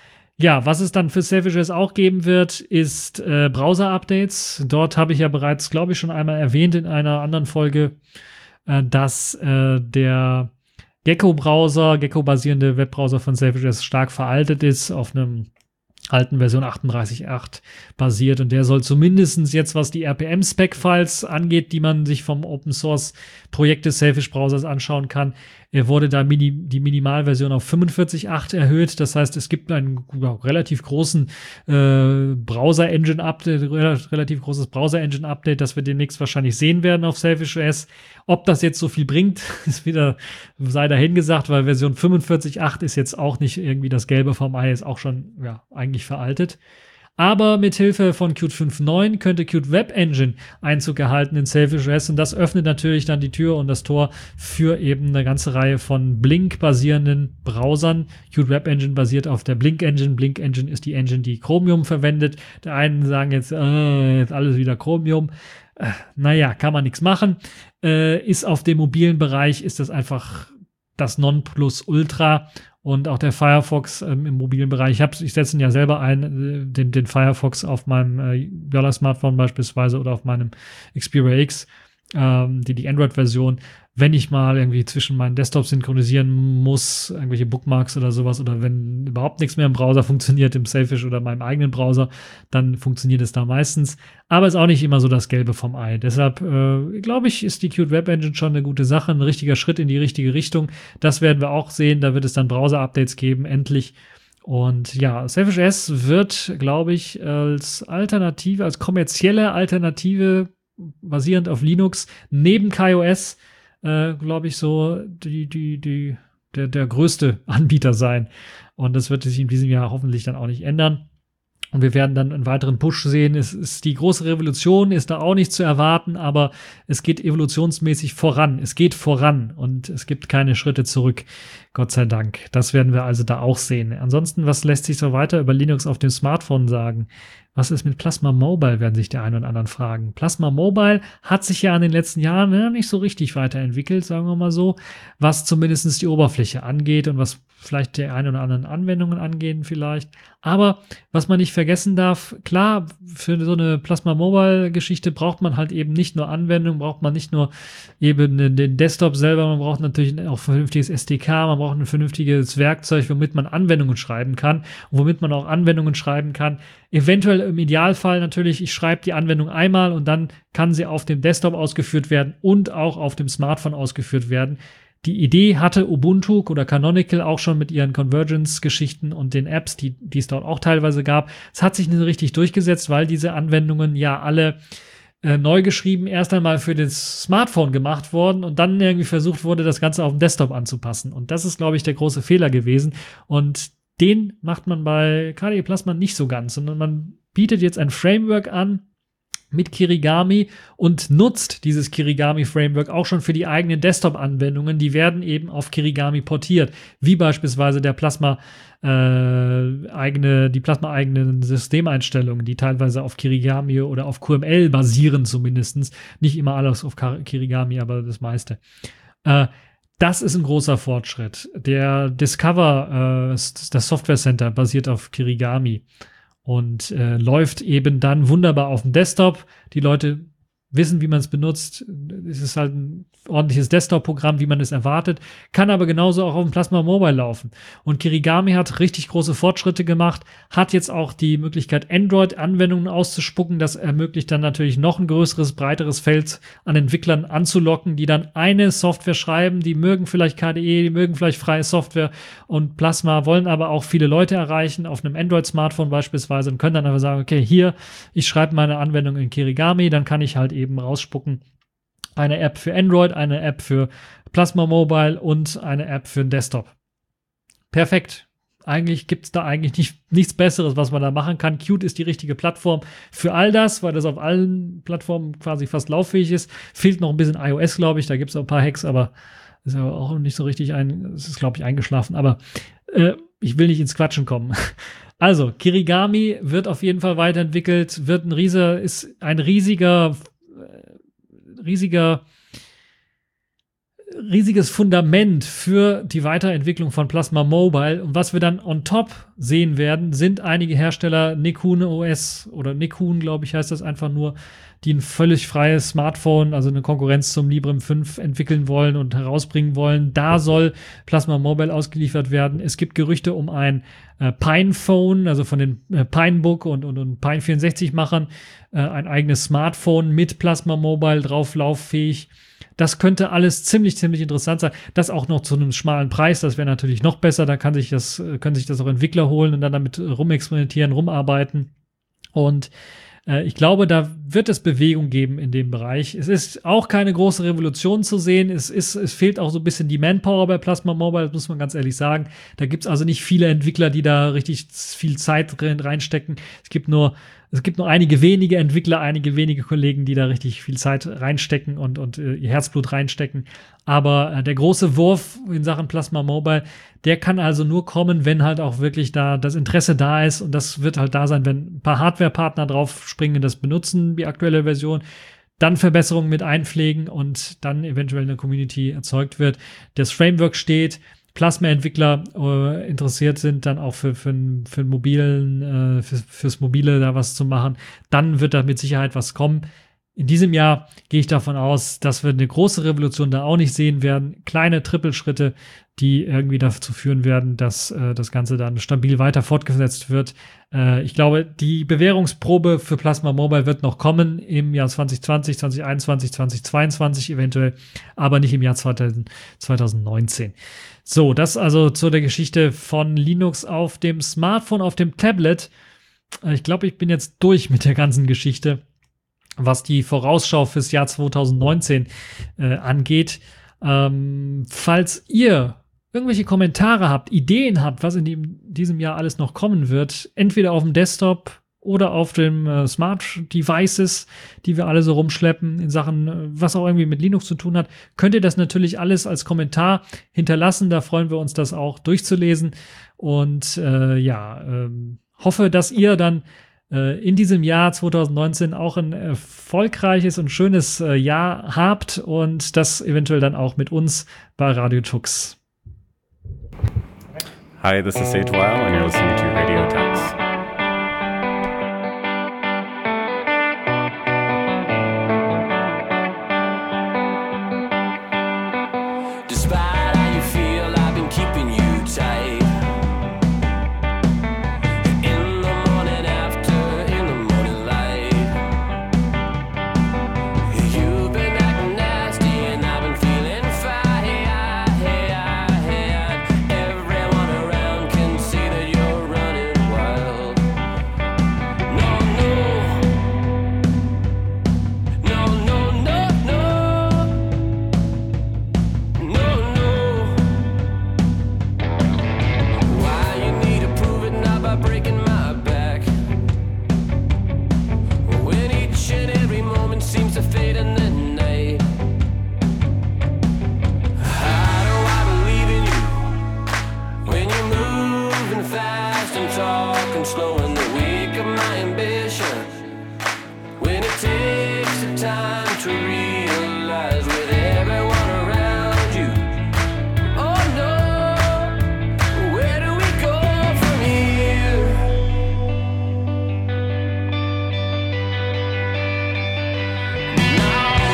Ja, was es dann für Selfish auch geben wird, ist äh, Browser-Updates. Dort habe ich ja bereits, glaube ich, schon einmal erwähnt in einer anderen Folge, äh, dass äh, der Gecko-Browser, Gecko-basierende Webbrowser von Selfish stark veraltet ist, auf einem alten Version achtunddreißig Punkt acht basiert, und der soll zumindest jetzt, was die R P M-Spec-Files angeht, die man sich vom Open-Source-Projekt des Selfish-Browsers anschauen kann, er wurde da mini, die Minimalversion auf fünfundvierzig Punkt acht erhöht. Das heißt, es gibt einen ja, relativ großen äh, Browser-Engine-Update, relativ großes Browser-Engine-Update, das wir demnächst wahrscheinlich sehen werden auf Selfish O S. Ob das jetzt so viel bringt, ist wieder, sei dahingesagt, weil Version fünfundvierzig Punkt acht ist jetzt auch nicht irgendwie das Gelbe vom Ei, ist auch schon ja eigentlich veraltet. Aber mit Hilfe von Qt fünf Punkt neun könnte Qt Web Engine Einzug erhalten in Selfish O S, und das öffnet natürlich dann die Tür und das Tor für eben eine ganze Reihe von Blink-basierenden Browsern. Qt Web Engine basiert auf der Blink Engine. Blink Engine ist die Engine, die Chromium verwendet. Der einen sagen jetzt, äh, jetzt alles wieder Chromium. Äh, naja, kann man nichts machen. Äh, ist auf dem mobilen Bereich, ist das einfach das Nonplusultra. Und auch der Firefox ähm, im mobilen Bereich. Ich, hab's, ich setze ihn ja selber ein, äh, den, den Firefox auf meinem äh, Yola-Smartphone beispielsweise oder auf meinem Xperia X, ähm, die, die Android-Version. Wenn ich mal irgendwie zwischen meinen Desktops synchronisieren muss, irgendwelche Bookmarks oder sowas, oder wenn überhaupt nichts mehr im Browser funktioniert, im Selfish oder meinem eigenen Browser, dann funktioniert es da meistens. Aber ist auch nicht immer so das Gelbe vom Ei. Deshalb äh, glaube ich, ist die Qt Web Engine schon eine gute Sache, ein richtiger Schritt in die richtige Richtung. Das werden wir auch sehen. Da wird es dann Browser-Updates geben, endlich. Und ja, Selfish O S wird, glaube ich, als Alternative, als kommerzielle Alternative basierend auf Linux neben KaiOS Äh, glaube ich, so die, die, die, der, der größte Anbieter sein. Und das wird sich in diesem Jahr hoffentlich dann auch nicht ändern. Und wir werden dann einen weiteren Push sehen. Es ist die große Revolution, ist da auch nicht zu erwarten, aber es geht evolutionsmäßig voran. Es geht voran und es gibt keine Schritte zurück. Gott sei Dank. Das werden wir also da auch sehen. Ansonsten, was lässt sich so weiter über Linux auf dem Smartphone sagen? Was ist mit Plasma Mobile, werden sich die einen und anderen fragen. Plasma Mobile hat sich ja in den letzten Jahren ja, nicht so richtig weiterentwickelt, sagen wir mal so, was zumindest die Oberfläche angeht und was vielleicht die ein oder anderen Anwendungen angehen vielleicht. Aber was man nicht vergessen darf, klar, für so eine Plasma Mobile Geschichte braucht man halt eben nicht nur Anwendungen, braucht man nicht nur eben den Desktop selber, man braucht natürlich auch ein vernünftiges S D K, man braucht ein vernünftiges Werkzeug, womit man Anwendungen schreiben kann, womit man auch Anwendungen schreiben kann. Eventuell im Idealfall natürlich, ich schreibe die Anwendung einmal und dann kann sie auf dem Desktop ausgeführt werden und auch auf dem Smartphone ausgeführt werden. Die Idee hatte Ubuntu oder Canonical auch schon mit ihren Convergence-Geschichten und den Apps, die, die es dort auch teilweise gab. Es hat sich nicht so richtig durchgesetzt, weil diese Anwendungen ja alle äh, neu geschrieben erst einmal für das Smartphone gemacht wurden und dann irgendwie versucht wurde, das Ganze auf dem Desktop anzupassen. Und das ist, glaube ich, der große Fehler gewesen. Und den macht man bei K D E Plasma nicht so ganz, sondern man bietet jetzt ein Framework an mit Kirigami und nutzt dieses Kirigami-Framework auch schon für die eigenen Desktop-Anwendungen. Die werden eben auf Kirigami portiert, wie beispielsweise der Plasma äh, eigene, die Plasma-eigenen Systemeinstellungen, die teilweise auf Kirigami oder auf Q M L basieren zumindest. Nicht immer alles auf Kirigami, aber das meiste. Äh, Das ist ein großer Fortschritt. Der Discover, äh, das Software Center, basiert auf Kirigami und äh, läuft eben dann wunderbar auf dem Desktop. Die Leute wissen, wie man es benutzt. Es ist halt ein ordentliches Desktop-Programm, wie man es erwartet, kann aber genauso auch auf dem Plasma Mobile laufen. Und Kirigami hat richtig große Fortschritte gemacht, hat jetzt auch die Möglichkeit, Android-Anwendungen auszuspucken. Das ermöglicht dann natürlich noch ein größeres, breiteres Feld an Entwicklern anzulocken, die dann eine Software schreiben, die mögen vielleicht K D E, die mögen vielleicht freie Software und Plasma, wollen aber auch viele Leute erreichen, auf einem Android-Smartphone beispielsweise, und können dann einfach sagen, okay, hier, ich schreibe meine Anwendung in Kirigami, dann kann ich halt eben rausspucken, eine App für Android, eine App für Plasma Mobile und eine App für den Desktop. Perfekt. Eigentlich gibt es da eigentlich nicht, nichts Besseres, was man da machen kann. Qt ist die richtige Plattform für all das, weil das auf allen Plattformen quasi fast lauffähig ist. Fehlt noch ein bisschen iOS, glaube ich. Da gibt es auch ein paar Hacks, aber ist aber auch nicht so richtig ein, es ist, glaube ich, eingeschlafen. Aber äh, ich will nicht ins Quatschen kommen. Also, Kirigami wird auf jeden Fall weiterentwickelt, wird ein riesiger, ist ein riesiger, riesiger, riesiges Fundament für die Weiterentwicklung von Plasma Mobile. Und was wir dann on top sehen werden, sind einige Hersteller, Nikun O S oder Nikun, glaube ich, heißt das einfach nur, die ein völlig freies Smartphone, also eine Konkurrenz zum Librem fünf entwickeln wollen und herausbringen wollen. Da soll Plasma Mobile ausgeliefert werden. Es gibt Gerüchte um ein äh, Pinephone, also von den äh, Pinebook und, und, und Pine vierundsechzig-Machern, äh, ein eigenes Smartphone mit Plasma Mobile drauf lauffähig. Das könnte alles ziemlich, ziemlich interessant sein. Das auch noch zu einem schmalen Preis, das wäre natürlich noch besser. Da kann sich das, können sich das auch Entwickler holen und dann damit rumexperimentieren, rumarbeiten. Und äh, ich glaube, da wird es Bewegung geben in dem Bereich. Es ist auch keine große Revolution zu sehen. Es ist, es fehlt auch so ein bisschen die Manpower bei Plasma Mobile, das muss man ganz ehrlich sagen. Da gibt es also nicht viele Entwickler, die da richtig viel Zeit rein, reinstecken. Es gibt nur Es gibt nur einige wenige Entwickler, einige wenige Kollegen, die da richtig viel Zeit reinstecken und, und äh, ihr Herzblut reinstecken. Aber äh, der große Wurf in Sachen Plasma Mobile, der kann also nur kommen, wenn halt auch wirklich da das Interesse da ist. Und das wird halt da sein, wenn ein paar Hardware-Partner drauf springen, das benutzen, die aktuelle Version, dann Verbesserungen mit einpflegen und dann eventuell eine Community erzeugt wird. Das Framework steht, Plasma-Entwickler äh, interessiert sind, dann auch für, für, für einen mobilen, äh, für, fürs Mobile da was zu machen, dann wird da mit Sicherheit was kommen. In diesem Jahr gehe ich davon aus, dass wir eine große Revolution da auch nicht sehen werden. Kleine Trippelschritte, die irgendwie dazu führen werden, dass äh, das Ganze dann stabil weiter fortgesetzt wird. Äh, ich glaube, die Bewährungsprobe für Plasma Mobile wird noch kommen im Jahr zwanzig zwanzig, zwanzig einundzwanzig, zwanzig zweiundzwanzig eventuell, aber nicht im Jahr zweitausend, zwanzig neunzehn. So, das also zu der Geschichte von Linux auf dem Smartphone, auf dem Tablet. Äh, ich glaube, ich bin jetzt durch mit der ganzen Geschichte, was die Vorausschau fürs Jahr zwanzig neunzehn äh, angeht. Ähm, falls ihr irgendwelche Kommentare habt, Ideen habt, was in dem, diesem Jahr alles noch kommen wird, entweder auf dem Desktop oder auf dem äh, Smart Devices, die wir alle so rumschleppen, in Sachen, äh, was auch irgendwie mit Linux zu tun hat, könnt ihr das natürlich alles als Kommentar hinterlassen. Da freuen wir uns, das auch durchzulesen. Und äh, ja, ähm, hoffe, dass ihr dann in diesem Jahr zwanzig neunzehn auch ein erfolgreiches und schönes Jahr habt und das eventuell dann auch mit uns bei Radio Tux. Hi, this is Sage Weil and you're listening to Radio Tux. Now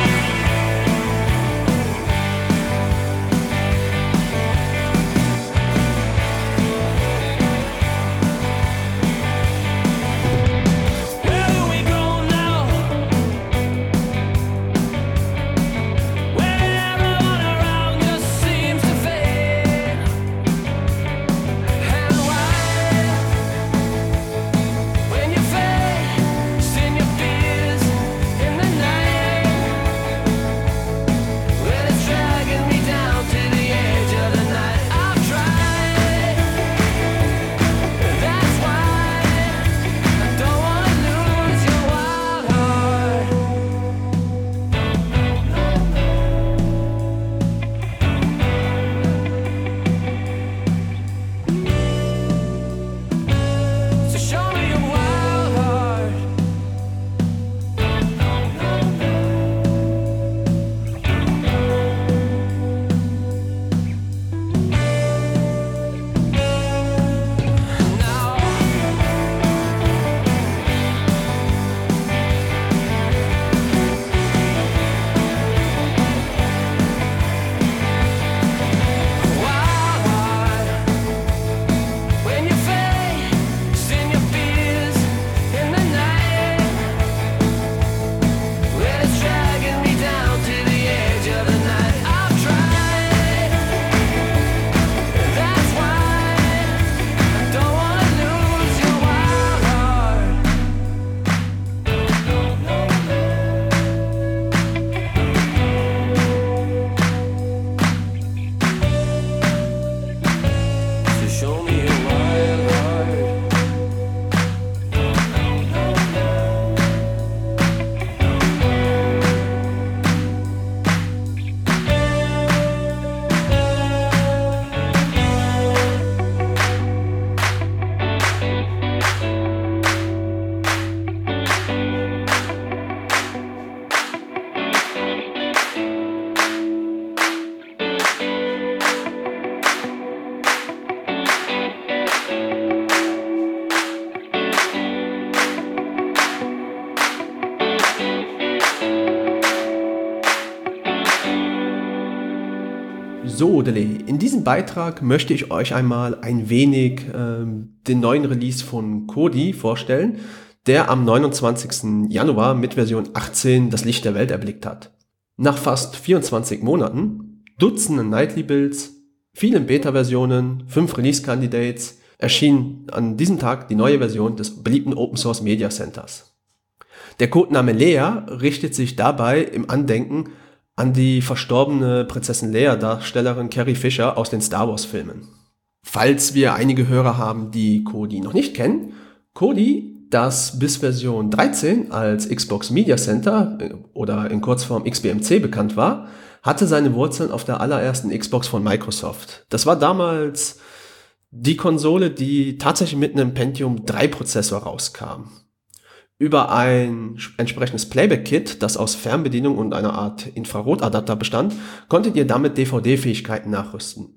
So, Dele, in diesem Beitrag möchte ich euch einmal ein wenig ähm, den neuen Release von Kodi vorstellen, der am neunundzwanzigsten Januar mit Version achtzehn das Licht der Welt erblickt hat. Nach fast vierundzwanzig Monaten, Dutzenden Nightly Builds, vielen Beta-Versionen, fünf Release-Candidates, erschien an diesem Tag die neue Version des beliebten Open Source Media Centers. Der Codename Leia richtet sich dabei im Andenken an die verstorbene Prinzessin Leia-Darstellerin Carrie Fisher aus den Star Wars-Filmen. Falls wir einige Hörer haben, die Kodi noch nicht kennen, Kodi, das bis Version dreizehn als Xbox Media Center oder in Kurzform X B M C bekannt war, hatte seine Wurzeln auf der allerersten Xbox von Microsoft. Das war damals die Konsole, die tatsächlich mit einem Pentium drei Prozessor rauskam. Über ein entsprechendes Playback-Kit, das aus Fernbedienung und einer Art Infrarotadapter bestand, konntet ihr damit D V D-Fähigkeiten nachrüsten.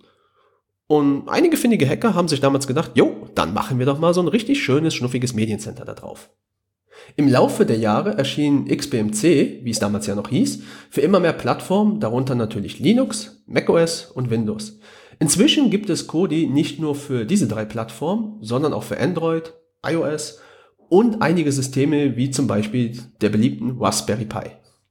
Und einige findige Hacker haben sich damals gedacht, jo, dann machen wir doch mal so ein richtig schönes, schnuffiges Mediencenter da drauf. Im Laufe der Jahre erschien X B M C, wie es damals ja noch hieß, für immer mehr Plattformen, darunter natürlich Linux, macOS und Windows. Inzwischen gibt es Kodi nicht nur für diese drei Plattformen, sondern auch für Android, iOS und einige Systeme wie zum Beispiel der beliebten Raspberry Pi.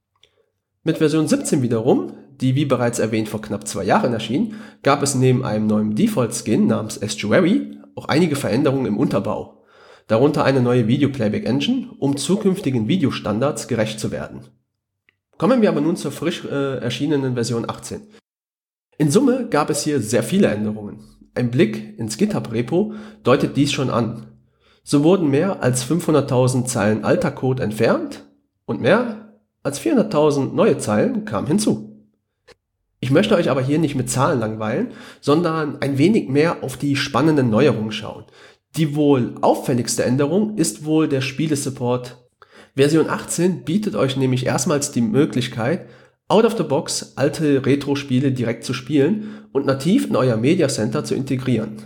Mit Version siebzehn wiederum, die wie bereits erwähnt vor knapp zwei Jahren erschien, gab es neben einem neuen Default-Skin namens Estuary auch einige Veränderungen im Unterbau, darunter eine neue Video-Playback-Engine, um zukünftigen Videostandards gerecht zu werden. Kommen wir aber nun zur frisch äh, erschienenen Version achtzehn. In Summe gab es hier sehr viele Änderungen. Ein Blick ins GitHub-Repo deutet dies schon an. So wurden mehr als fünfhunderttausend Zeilen alter Code entfernt und mehr als vierhunderttausend neue Zeilen kamen hinzu. Ich möchte euch aber hier nicht mit Zahlen langweilen, sondern ein wenig mehr auf die spannenden Neuerungen schauen. Die wohl auffälligste Änderung ist wohl der Spielesupport. Version achtzehn bietet euch nämlich erstmals die Möglichkeit, out of the box alte Retro-Spiele direkt zu spielen und nativ in euer Media Center zu integrieren.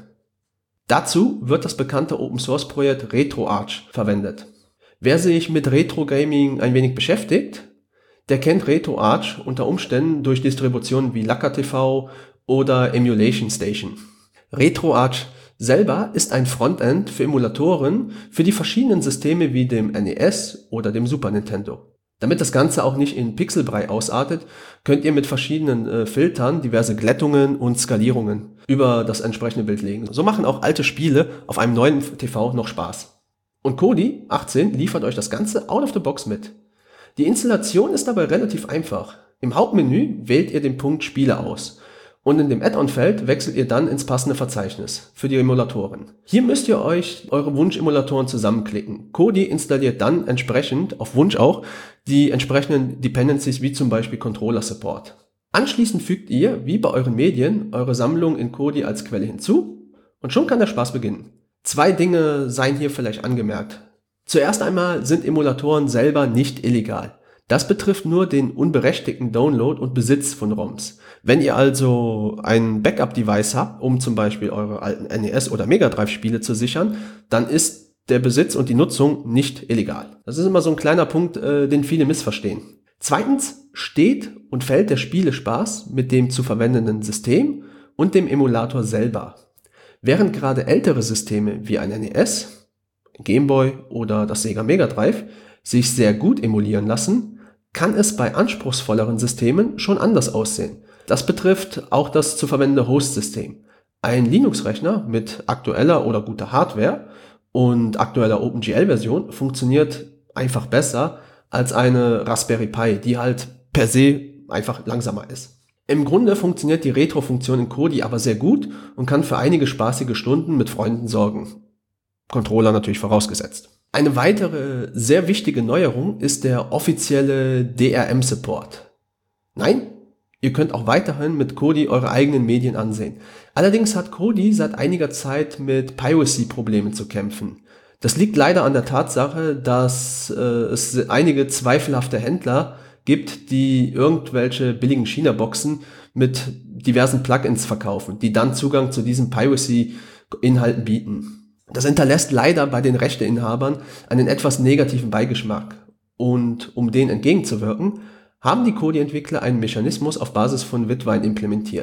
Dazu wird das bekannte Open-Source-Projekt RetroArch verwendet. Wer sich mit Retro-Gaming ein wenig beschäftigt, der kennt RetroArch unter Umständen durch Distributionen wie Laka T V oder Emulation Station. RetroArch selber ist ein Frontend für Emulatoren für die verschiedenen Systeme wie dem N E S oder dem Super Nintendo. Damit das Ganze auch nicht in Pixelbrei ausartet, könnt ihr mit verschiedenen äh, Filtern diverse Glättungen und Skalierungen über das entsprechende Bild legen. So machen auch alte Spiele auf einem neuen T V noch Spaß. Und Kodi achtzehn liefert euch das Ganze out of the box mit. Die Installation ist dabei relativ einfach. Im Hauptmenü wählt ihr den Punkt Spiele aus und in dem Add-on-Feld wechselt ihr dann ins passende Verzeichnis für die Emulatoren. Hier müsst ihr euch eure Wunsch-Emulatoren zusammenklicken. Kodi installiert dann entsprechend, auf Wunsch auch, die entsprechenden Dependencies wie zum Beispiel Controller Support. Anschließend fügt ihr, wie bei euren Medien, eure Sammlung in Kodi als Quelle hinzu und schon kann der Spaß beginnen. Zwei Dinge seien hier vielleicht angemerkt. Zuerst einmal sind Emulatoren selber nicht illegal. Das betrifft nur den unberechtigten Download und Besitz von ROMs. Wenn ihr also ein Backup-Device habt, um zum Beispiel eure alten N E S- oder Mega Drive-Spiele zu sichern, dann ist der Besitz und die Nutzung nicht illegal. Das ist immer so ein kleiner Punkt, äh, den viele missverstehen. Zweitens steht und fällt der Spielespaß mit dem zu verwendenden System und dem Emulator selber. Während gerade ältere Systeme wie ein N E S, Game Boy oder das Sega Mega Drive sich sehr gut emulieren lassen, kann es bei anspruchsvolleren Systemen schon anders aussehen. Das betrifft auch das zu verwendende Host-System. Ein Linux-Rechner mit aktueller oder guter Hardware und aktueller OpenGL-Version funktioniert einfach besser als eine Raspberry Pi, die halt per se einfach langsamer ist. Im Grunde funktioniert die Retro-Funktion in Kodi aber sehr gut und kann für einige spaßige Stunden mit Freunden sorgen. Controller natürlich vorausgesetzt. Eine weitere sehr wichtige Neuerung ist der offizielle D R M-Support. Nein, ihr könnt auch weiterhin mit Kodi eure eigenen Medien ansehen. Allerdings hat Kodi seit einiger Zeit mit Piracy-Problemen zu kämpfen. Das liegt leider an der Tatsache, dass äh, es einige zweifelhafte Händler gibt, die irgendwelche billigen China-Boxen mit diversen Plugins verkaufen, die dann Zugang zu diesen Piracy-Inhalten bieten. Das hinterlässt leider bei den Rechteinhabern einen etwas negativen Beigeschmack. Und um dem entgegenzuwirken, haben die Kodi-Entwickler einen Mechanismus auf Basis von Witwein implementiert.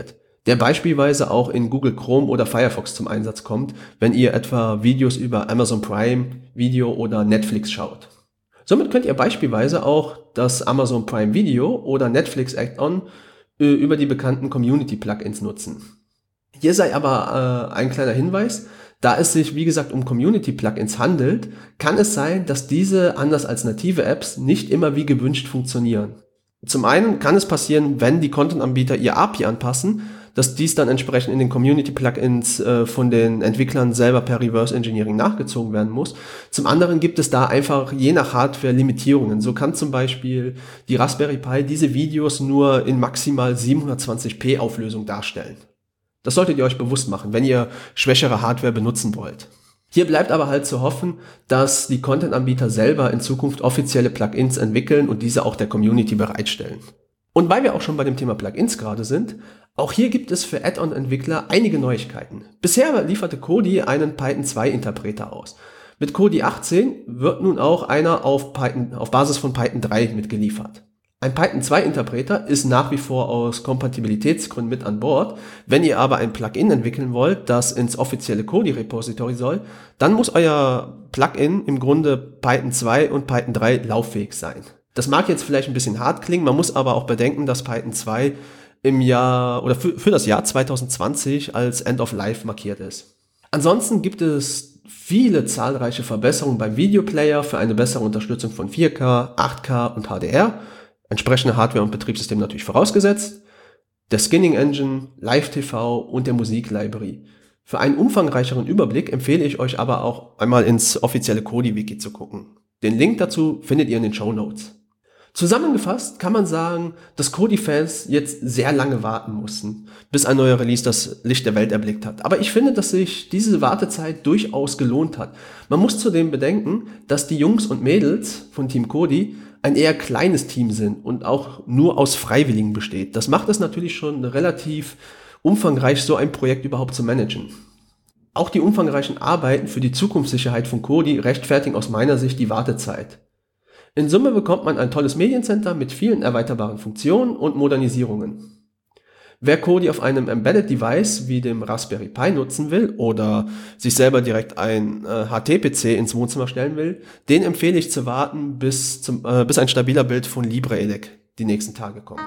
der beispielsweise auch in Google Chrome oder Firefox zum Einsatz kommt, wenn ihr etwa Videos über Amazon Prime Video oder Netflix schaut. Somit könnt ihr beispielsweise auch das Amazon Prime Video oder Netflix Add-on äh, über die bekannten Community-Plugins nutzen. Hier sei aber äh, ein kleiner Hinweis: Da es sich, wie gesagt, um Community-Plugins handelt, kann es sein, dass diese, anders als native Apps, nicht immer wie gewünscht funktionieren. Zum einen kann es passieren, wenn die Content-Anbieter ihr A P I anpassen, dass dies dann entsprechend in den Community-Plugins äh, von den Entwicklern selber per Reverse Engineering nachgezogen werden muss. Zum anderen gibt es da einfach je nach Hardware Limitierungen. So kann zum Beispiel die Raspberry Pi diese Videos nur in maximal siebenhundertzwanzig p Auflösung darstellen. Das solltet ihr euch bewusst machen, wenn ihr schwächere Hardware benutzen wollt. Hier bleibt aber halt zu hoffen, dass die Content-Anbieter selber in Zukunft offizielle Plugins entwickeln und diese auch der Community bereitstellen. Und weil wir auch schon bei dem Thema Plugins gerade sind, auch hier gibt es für Add-on-Entwickler einige Neuigkeiten. Bisher lieferte Kodi einen Python zwei Interpreter aus. Mit Kodi achtzehn wird nun auch einer auf, Python, auf Basis von Python drei mitgeliefert. Ein Python zwei Interpreter ist nach wie vor aus Kompatibilitätsgründen mit an Bord. Wenn ihr aber ein Plugin entwickeln wollt, das ins offizielle Kodi-Repository soll, dann muss euer Plugin im Grunde Python zwei und Python drei lauffähig sein. Das mag jetzt vielleicht ein bisschen hart klingen, man muss aber auch bedenken, dass Python zwei im Jahr oder für, für das Jahr zwanzig zwanzig als End of Life markiert ist. Ansonsten gibt es viele zahlreiche Verbesserungen beim Videoplayer für eine bessere Unterstützung von vier K, acht K und H D R. Entsprechende Hardware und Betriebssystem natürlich vorausgesetzt, der Skinning Engine, Live T V und der Musiklibrary. Für einen umfangreicheren Überblick empfehle ich euch aber auch einmal ins offizielle Kodi-Wiki zu gucken. Den Link dazu findet ihr in den Shownotes. Zusammengefasst kann man sagen, dass Kodi-Fans jetzt sehr lange warten mussten, bis ein neuer Release das Licht der Welt erblickt hat. Aber ich finde, dass sich diese Wartezeit durchaus gelohnt hat. Man muss zudem bedenken, dass die Jungs und Mädels von Team Kodi ein eher kleines Team sind und auch nur aus Freiwilligen besteht. Das macht es natürlich schon relativ umfangreich, so ein Projekt überhaupt zu managen. Auch die umfangreichen Arbeiten für die Zukunftssicherheit von Kodi rechtfertigen aus meiner Sicht die Wartezeit. In Summe bekommt man ein tolles Mediencenter mit vielen erweiterbaren Funktionen und Modernisierungen. Wer Kodi auf einem Embedded Device wie dem Raspberry Pi nutzen will oder sich selber direkt ein äh, H T P C ins Wohnzimmer stellen will, den empfehle ich zu warten, bis, zum, äh, bis ein stabiler Bild von LibreELEC die nächsten Tage kommt.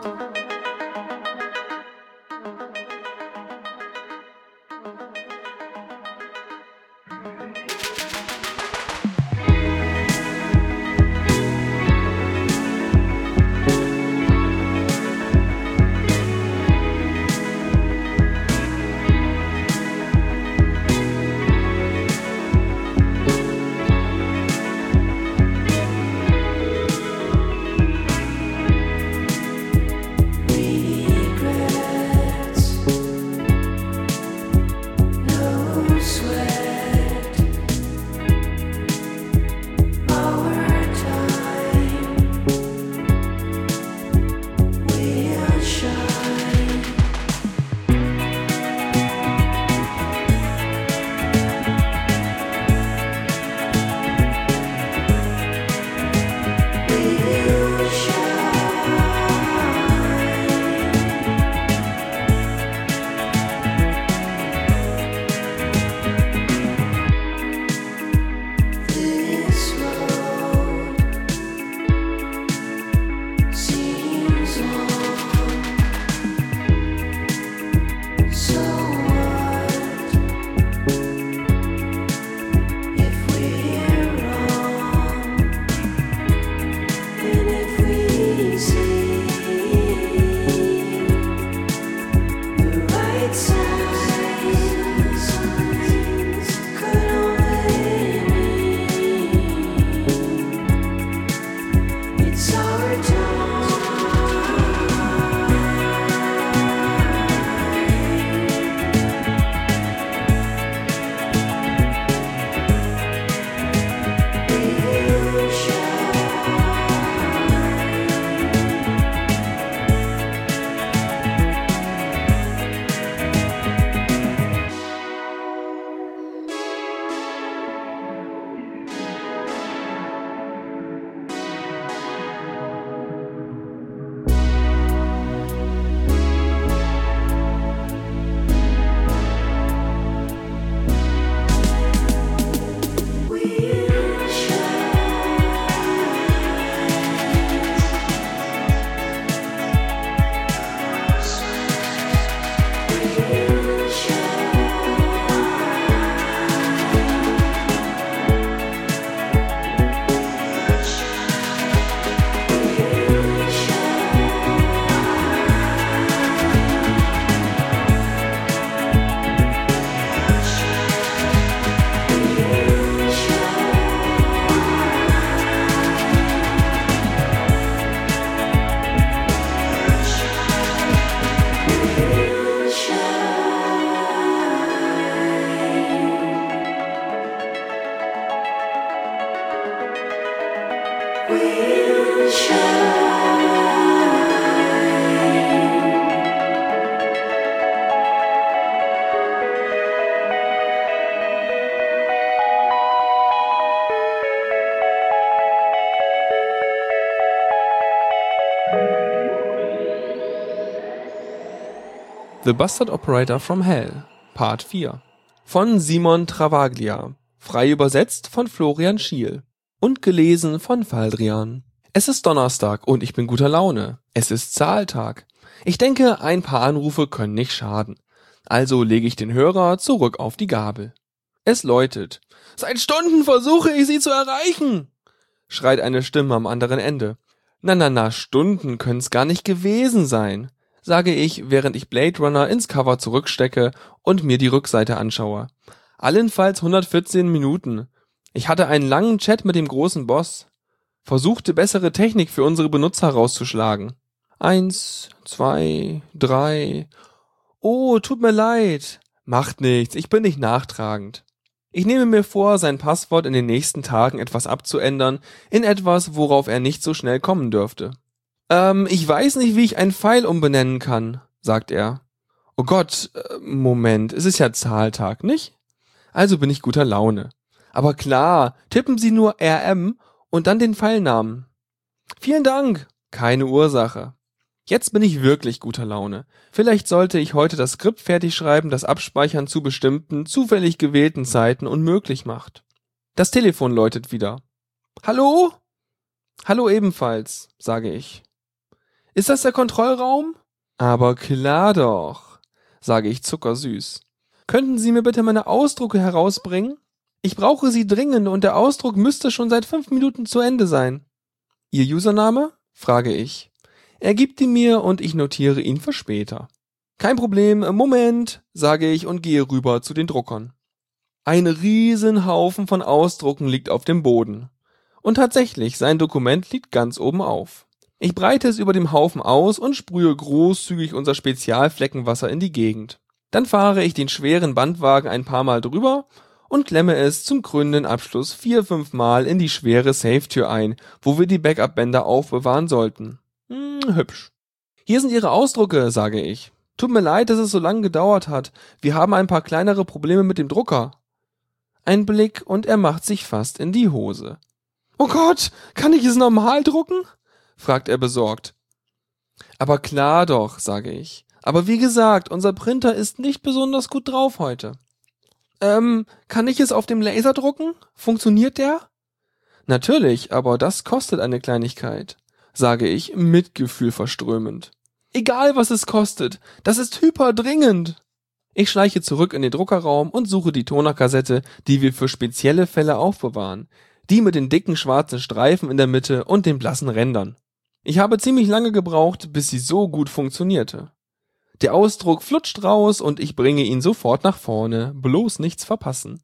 The Bastard Operator from Hell, Part vier. Von Simon Travaglia. Frei übersetzt von Florian Schiel. Und gelesen von Faldrian. Es ist Donnerstag und ich bin guter Laune. Es ist Zahltag. Ich denke, ein paar Anrufe können nicht schaden. Also lege ich den Hörer zurück auf die Gabel. Es läutet. Seit Stunden versuche ich, Sie zu erreichen, schreit eine Stimme am anderen Ende. Na, na, na, Stunden können's gar nicht gewesen sein, sage ich, während ich Blade Runner ins Cover zurückstecke und mir die Rückseite anschaue. Allenfalls hundertvierzehn Minuten. Ich hatte einen langen Chat mit dem großen Boss. Versuchte bessere Technik für unsere Benutzer rauszuschlagen. Eins, zwei, drei. Oh, tut mir leid. Macht nichts, ich bin nicht nachtragend. Ich nehme mir vor, sein Passwort in den nächsten Tagen etwas abzuändern, in etwas, worauf er nicht so schnell kommen dürfte. Ähm, ich weiß nicht, wie ich einen Pfeil umbenennen kann, sagt er. Oh Gott, äh, Moment, es ist ja Zahltag, nicht? Also bin ich guter Laune. Aber klar, tippen Sie nur R M und dann den Pfeilnamen. Vielen Dank, keine Ursache. Jetzt bin ich wirklich guter Laune. Vielleicht sollte ich heute das Skript fertig schreiben, das Abspeichern zu bestimmten, zufällig gewählten Zeiten unmöglich macht. Das Telefon läutet wieder. Hallo? Hallo ebenfalls, sage ich. Ist das der Kontrollraum? Aber klar doch, sage ich zuckersüß. Könnten Sie mir bitte meine Ausdrucke herausbringen? Ich brauche sie dringend und der Ausdruck müsste schon seit fünf Minuten zu Ende sein. Ihr Username? Frage ich. Er gibt ihn mir und ich notiere ihn für später. Kein Problem, Moment, sage ich und gehe rüber zu den Druckern. Ein Riesenhaufen von Ausdrucken liegt auf dem Boden. Und tatsächlich, sein Dokument liegt ganz oben auf. Ich breite es über dem Haufen aus und sprühe großzügig unser Spezialfleckenwasser in die Gegend. Dann fahre ich den schweren Bandwagen ein paar Mal drüber und klemme es zum krönenden Abschluss vier, fünf Mal in die schwere Safe-Tür ein, wo wir die Backup-Bänder aufbewahren sollten. Hm, hübsch. Hier sind Ihre Ausdrucke, sage ich. Tut mir leid, dass es so lange gedauert hat. Wir haben ein paar kleinere Probleme mit dem Drucker. Ein Blick und er macht sich fast in die Hose. Oh Gott, kann ich es normal drucken? Fragt er besorgt. Aber klar doch, sage ich. Aber wie gesagt, unser Printer ist nicht besonders gut drauf heute. Ähm, kann ich es auf dem Laser drucken? Funktioniert der? Natürlich, aber das kostet eine Kleinigkeit, sage ich, Mitgefühl verströmend. Egal, was es kostet, das ist hyperdringend. Ich schleiche zurück in den Druckerraum und suche die Tonerkassette, die wir für spezielle Fälle aufbewahren. Die mit den dicken schwarzen Streifen in der Mitte und den blassen Rändern. Ich habe ziemlich lange gebraucht, bis sie so gut funktionierte. Der Ausdruck flutscht raus und ich bringe ihn sofort nach vorne, bloß nichts verpassen.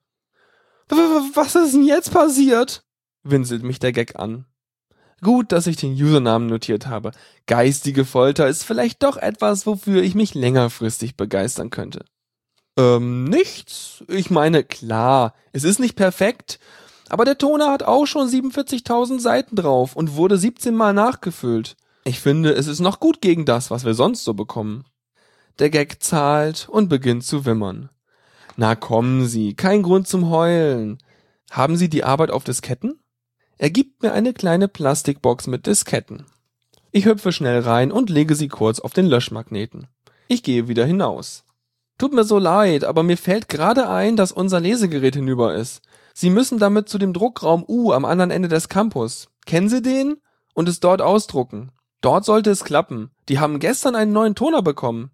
Was ist denn jetzt passiert? Winselt mich der Gag an. Gut, dass ich den Usernamen notiert habe. Geistige Folter ist vielleicht doch etwas, wofür ich mich längerfristig begeistern könnte. Ähm, nichts. Ich meine, klar, es ist nicht perfekt, aber der Toner hat auch schon siebenundvierzigtausend Seiten drauf und wurde siebzehn Mal nachgefüllt. Ich finde, es ist noch gut gegen das, was wir sonst so bekommen. Der Gag zahlt und beginnt zu wimmern. Na kommen Sie, kein Grund zum Heulen. Haben Sie die Arbeit auf Disketten? Er gibt mir eine kleine Plastikbox mit Disketten. Ich hüpfe schnell rein und lege sie kurz auf den Löschmagneten. Ich gehe wieder hinaus. Tut mir so leid, aber mir fällt gerade ein, dass unser Lesegerät hinüber ist. Sie müssen damit zu dem Druckraum U am anderen Ende des Campus. Kennen Sie den? Und es dort ausdrucken. Dort sollte es klappen. Die haben gestern einen neuen Toner bekommen.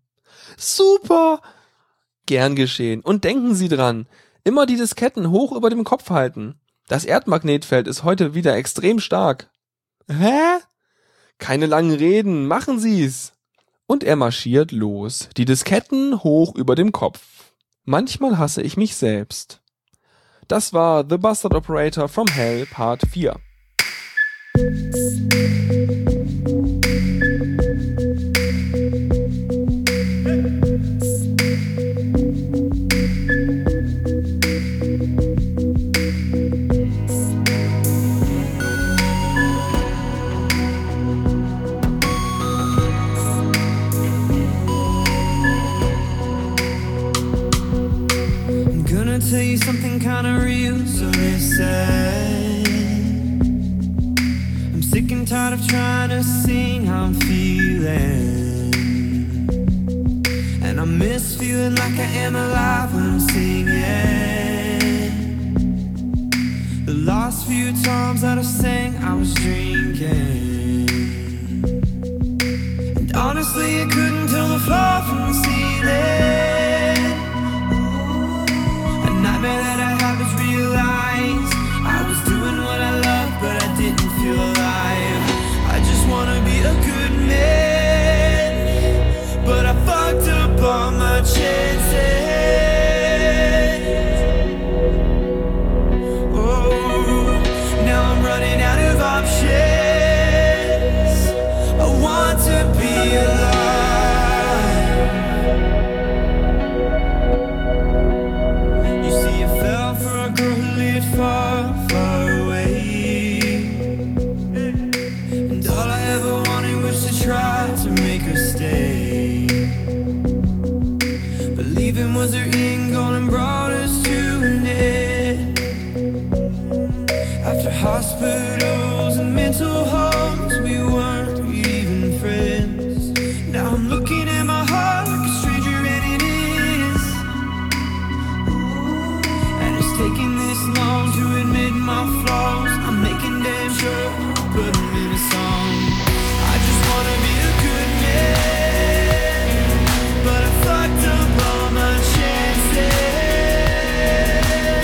Super! Gern geschehen. Und denken Sie dran, immer die Disketten hoch über dem Kopf halten. Das Erdmagnetfeld ist heute wieder extrem stark. Hä? Keine langen Reden, machen Sie's! Und er marschiert los, die Disketten hoch über dem Kopf. Manchmal hasse ich mich selbst. Das war The Bastard Operator from Hell Part vier. Tell you something kinda real, so listen. I'm sick and tired of trying to sing how I'm feeling, and I'm feeling like I am alive when I'm singing. The last few times that I sang, I was drinking. And honestly, I couldn't tell the floor from the ceiling. A nightmare that I had was realized. I was doing what I loved, but I didn't feel alive. I just wanna be a good man, but I fucked up all my chances. Oh, now I'm running out of options. I want to be alive. You see, I fell for a girl who lived far, far away. And all I ever wanted was to try to make her stay. Believing was her end goal and brought us to an end. After hospitals and mental homes, we weren't even friends. Now I'm looking at my heart like a stranger, and it is. And it's taking this long to admit my flaws. I'm making damn sure I put them in a song. I just wanna be a good man, but I fucked up all my chances.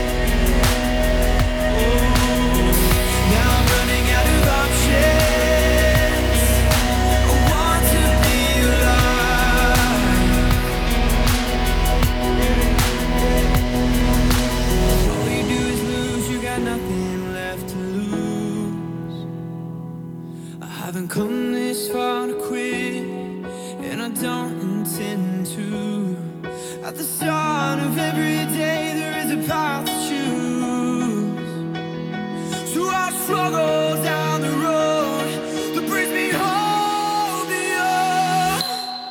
Oh, now I'm running out of options. I want to be alive. All you do is lose, you got nothing left to lose. I haven't come this far to quit, and I don't intend to. At the start of every day, there is a path to choose. So I struggle down the road that brings me home beyond.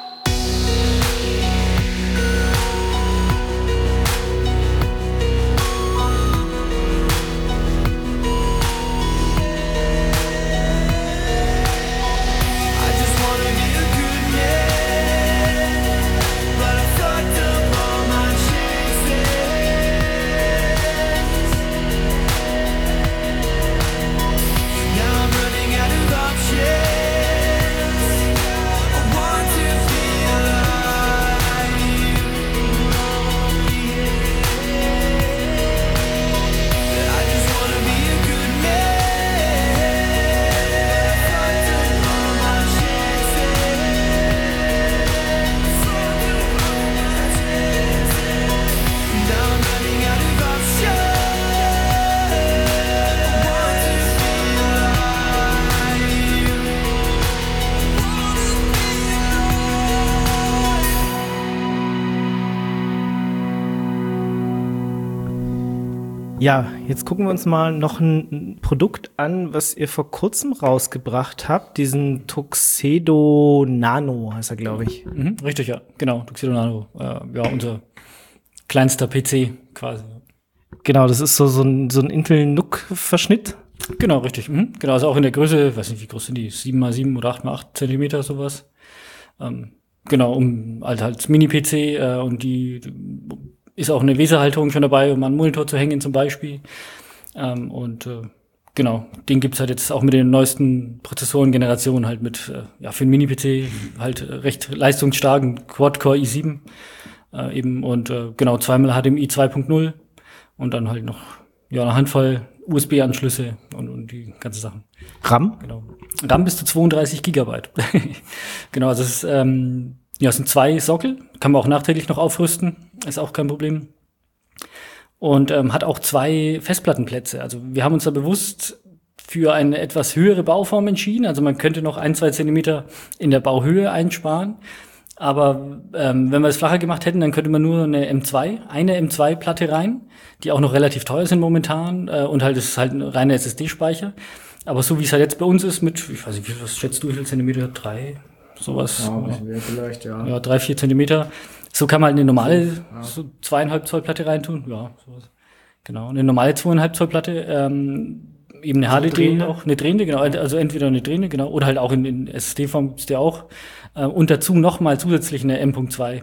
I just wanna be a good man, but I fucked up all my chances. Now I'm running out of options. I want to be alive. I just wanna be a good man. Fucked up all my chances. Now I'm running out of options. I want to be alive. Ja, jetzt gucken wir uns mal noch ein Produkt an, was ihr vor kurzem rausgebracht habt. Diesen Tuxedo Nano heißt er, glaube ich. Mhm, richtig, ja, genau. Tuxedo Nano. Äh, ja, unser kleinster P C quasi. Genau, das ist so, so ein, so ein Intel-N U C-Verschnitt. Genau, richtig. Mhm. Genau, also auch in der Größe, weiß nicht, wie groß sind die? sieben mal sieben oder acht mal acht Zentimeter, sowas. Ähm, genau, um halt als Mini-P C äh, und die, die ist auch eine Weserhalterung schon dabei, um an den Monitor zu hängen zum Beispiel. Ähm, und äh, genau, den gibt's halt jetzt auch mit den neuesten Prozessoren-Generationen halt mit, äh, ja, für einen Mini-P C halt äh, recht leistungsstarken Quad-Core i sieben äh, eben und äh, genau, zweimal H D M I zwei Punkt null und dann halt noch ja eine Handvoll U S B-Anschlüsse und, und die ganzen Sachen. RAM? Genau. RAM bis zu zweiunddreißig Gigabyte. Genau, also es ist, ähm, ja, es sind zwei Sockel, kann man auch nachträglich noch aufrüsten, ist auch kein Problem. Und ähm, hat auch zwei Festplattenplätze. Also wir haben uns da bewusst für eine etwas höhere Bauform entschieden. Also man könnte noch ein, zwei Zentimeter in der Bauhöhe einsparen. Aber ähm, wenn wir es flacher gemacht hätten, dann könnte man nur eine M zwei, eine M zwei Platte rein, die auch noch relativ teuer sind momentan. Äh, und halt, das ist halt ein reiner S S D-Speicher. Aber so wie es halt jetzt bei uns ist mit, ich weiß nicht, was schätzt du, wie viel Zentimeter? Drei? Sowas. Ja, ein bisschen mehr vielleicht, ja. Ja, drei, vier Zentimeter. So kann man halt eine normale, ja. so zweieinhalb Zoll Platte reintun. Ja, sowas. Genau. Eine normale zweieinhalb Zoll Platte, ähm, eben eine H D D auch, eine drehende, genau. Also entweder eine drehende, genau. Oder halt auch in, in S S D-Form ist der auch. Äh, und dazu nochmal zusätzlich eine M Punkt zwei.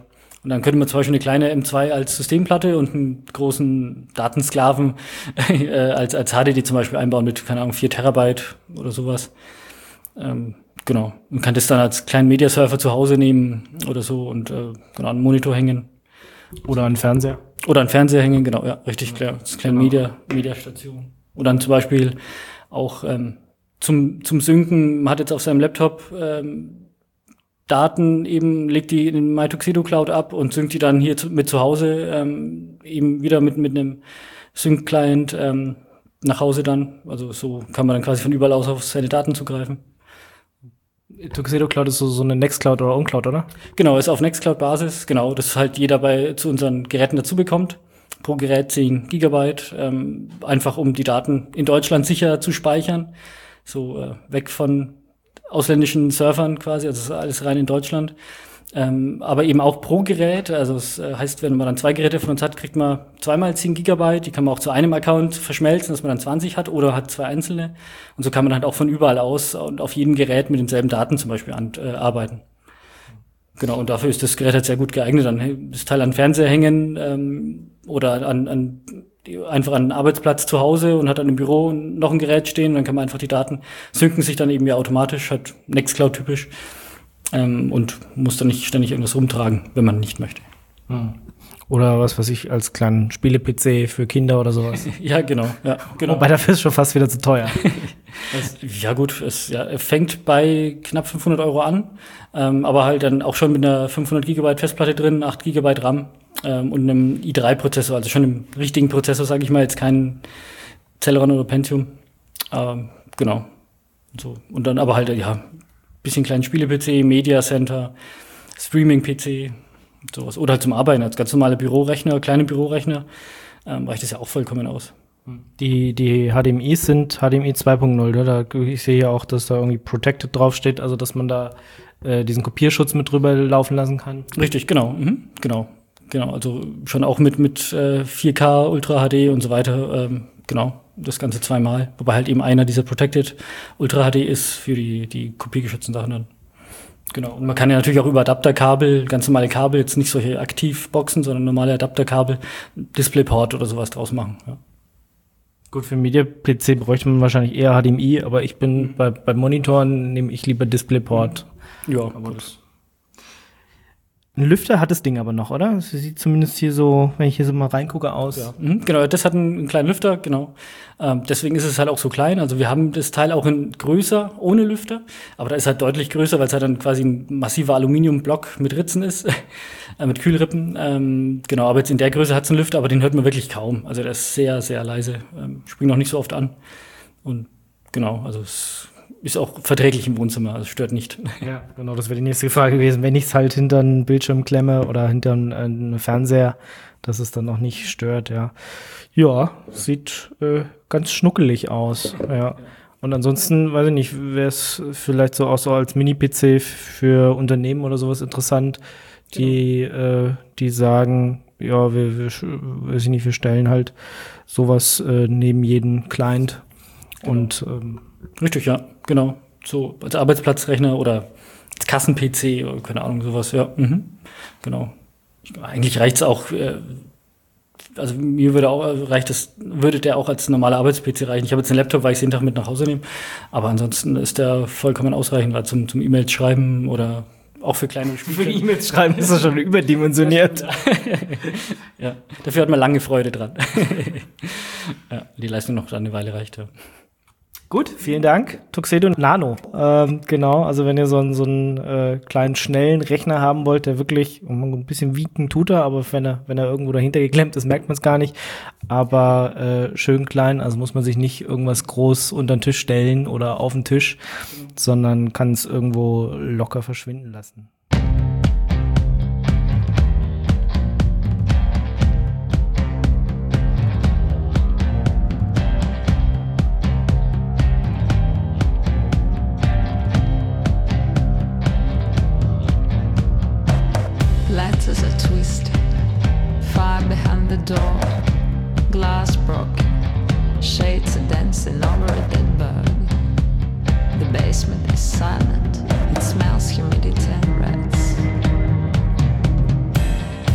Und dann könnte man zum Beispiel eine kleine M zwei als Systemplatte und einen großen Datensklaven äh, als, als H D D zum Beispiel einbauen mit, keine Ahnung, vier Terabyte oder sowas. Ähm, genau. Man kann das dann als kleinen Mediasurfer zu Hause nehmen oder so und äh, genau, an einen Monitor hängen. Oder einen Fernseher. Oder an Fernseher hängen, genau, ja, richtig klar. Das ist eine kleine Media, Mediastation. Oder dann zum Beispiel auch ähm, zum, zum Synken, man hat jetzt auf seinem Laptop ähm, Daten eben, legt die in MyTuxedo Cloud ab und synkt die dann hier zu, mit zu Hause ähm, eben wieder mit, mit einem Sync-Client ähm, nach Hause dann. Also so kann man dann quasi von überall aus auf seine Daten zugreifen. Tuxedo Cloud ist so, so eine Nextcloud oder OwnCloud, oder? Genau, ist auf Nextcloud-Basis, genau, das halt jeder bei zu unseren Geräten dazu bekommt. Pro Gerät zehn Gigabyte, ähm, einfach um die Daten in Deutschland sicher zu speichern. So äh, weg von ausländischen Servern quasi, also es ist alles rein in Deutschland. Ähm, aber eben auch pro Gerät, also es äh, heißt, wenn man dann zwei Geräte von uns hat, kriegt man zweimal zehn Gigabyte, die kann man auch zu einem Account verschmelzen, dass man dann zwanzig hat oder hat zwei einzelne. Und so kann man halt auch von überall aus und auf jedem Gerät mit denselben Daten zum Beispiel an, äh, arbeiten. Genau, und dafür ist das Gerät halt sehr gut geeignet. Dann das Teil an den Fernseher hängen ähm, oder an, an einfach an einen Arbeitsplatz zu Hause und hat dann im Büro noch ein Gerät stehen. Dann kann man einfach die Daten synken sich dann eben ja automatisch, halt Nextcloud typisch. Ähm, und muss dann nicht ständig irgendwas rumtragen, wenn man nicht möchte. Hm. Oder was weiß ich, als kleinen Spiele-P C für Kinder oder sowas. Ja, genau. Ja, genau. Wobei dafür ist schon fast wieder zu teuer. Das, ja gut, es ja, fängt bei knapp fünfhundert Euro an, ähm, aber halt dann auch schon mit einer fünfhundert Gigabyte Festplatte drin, acht Gigabyte RAM ähm, und einem i drei Prozessor, also schon einem richtigen Prozessor, sage ich mal, jetzt kein Celeron oder Pentium. Ähm, genau. So. Und dann aber halt, ja, bisschen kleinen Spiele-P C, Media Center, Streaming-P C, sowas. Oder halt zum Arbeiten, als ganz normale Bürorechner, kleine Bürorechner, ähm, reicht das ja auch vollkommen aus. Die, die H D M Is sind H D M I zwei Punkt null, ne? Da, ich sehe ja auch, dass da irgendwie Protected draufsteht, also dass man da äh, diesen Kopierschutz mit drüber laufen lassen kann. Richtig, genau, mhm. genau, genau. Also schon auch mit, mit äh, vier K, Ultra H D und so weiter, ähm, genau. Das Ganze zweimal, wobei halt eben einer dieser Protected Ultra H D ist für die, die kopiergeschützten Sachen dann. Genau. Und man kann ja natürlich auch über Adapterkabel, ganz normale Kabel, jetzt nicht solche Aktivboxen, sondern normale Adapterkabel, Displayport oder sowas draus machen. Ja. Gut, für Media-P C bräuchte man wahrscheinlich eher H D M I, aber ich bin mhm. bei, bei Monitoren nehme ich lieber Displayport. Ja, aber das ein Lüfter hat das Ding aber noch, oder? Das sieht zumindest hier so, wenn ich hier so mal reingucke, aus. Ja. Mhm, genau, das hat einen, einen kleinen Lüfter, genau. Ähm, deswegen ist es halt auch so klein. Also wir haben das Teil auch in größer, ohne Lüfter. Aber da ist halt deutlich größer, weil es halt dann quasi ein massiver Aluminiumblock mit Ritzen ist, äh, mit Kühlrippen. Ähm, genau, aber jetzt in der Größe hat es einen Lüfter, aber den hört man wirklich kaum. Also der ist sehr, sehr leise. Ähm, springt noch nicht so oft an. Und genau, also es ist auch verträglich im Wohnzimmer, also stört nicht. Ja, genau, das wäre die nächste Frage gewesen. Wenn ich es halt hinter einen Bildschirm klemme oder hinter einen, einen Fernseher, dass es dann auch nicht stört, ja. Ja, sieht äh, ganz schnuckelig aus, ja. Und ansonsten, weiß ich nicht, wäre es vielleicht so auch so als Mini-P C für Unternehmen oder sowas interessant, die, genau. äh, die sagen, ja, wir, wir, weiß ich nicht, wir stellen halt sowas äh, neben jeden Client genau. und ähm, richtig, ja, genau. So als Arbeitsplatzrechner oder als Kassen-P C oder keine Ahnung, sowas, ja. Mhm. Genau. Eigentlich reicht's auch, äh, also mir würde auch, reicht das, würde der auch als normaler Arbeits-P C reichen. Ich habe jetzt einen Laptop, weil ich es jeden Tag mit nach Hause nehme. Aber ansonsten ist der vollkommen ausreichend, weil zum, zum E-Mails schreiben oder auch für kleine Spiele. Für E-Mails schreiben ist das schon überdimensioniert. Ja, dafür hat man lange Freude dran. Ja, die Leistung noch eine Weile reicht, ja. Gut, vielen Dank. Tuxedo Nano. Ähm, genau, also wenn ihr so einen, so einen äh, kleinen, schnellen Rechner haben wollt, der wirklich ein bisschen wiegen tut er, aber wenn er, wenn er irgendwo dahinter geklemmt ist, merkt man es gar nicht. Aber äh, schön klein, also muss man sich nicht irgendwas groß unter den Tisch stellen oder auf den Tisch, sondern kann es irgendwo locker verschwinden lassen. Letters are twisted, fire behind the door, glass broken, shades are dancing over a dead bird. The basement is silent, it smells humidity and rats.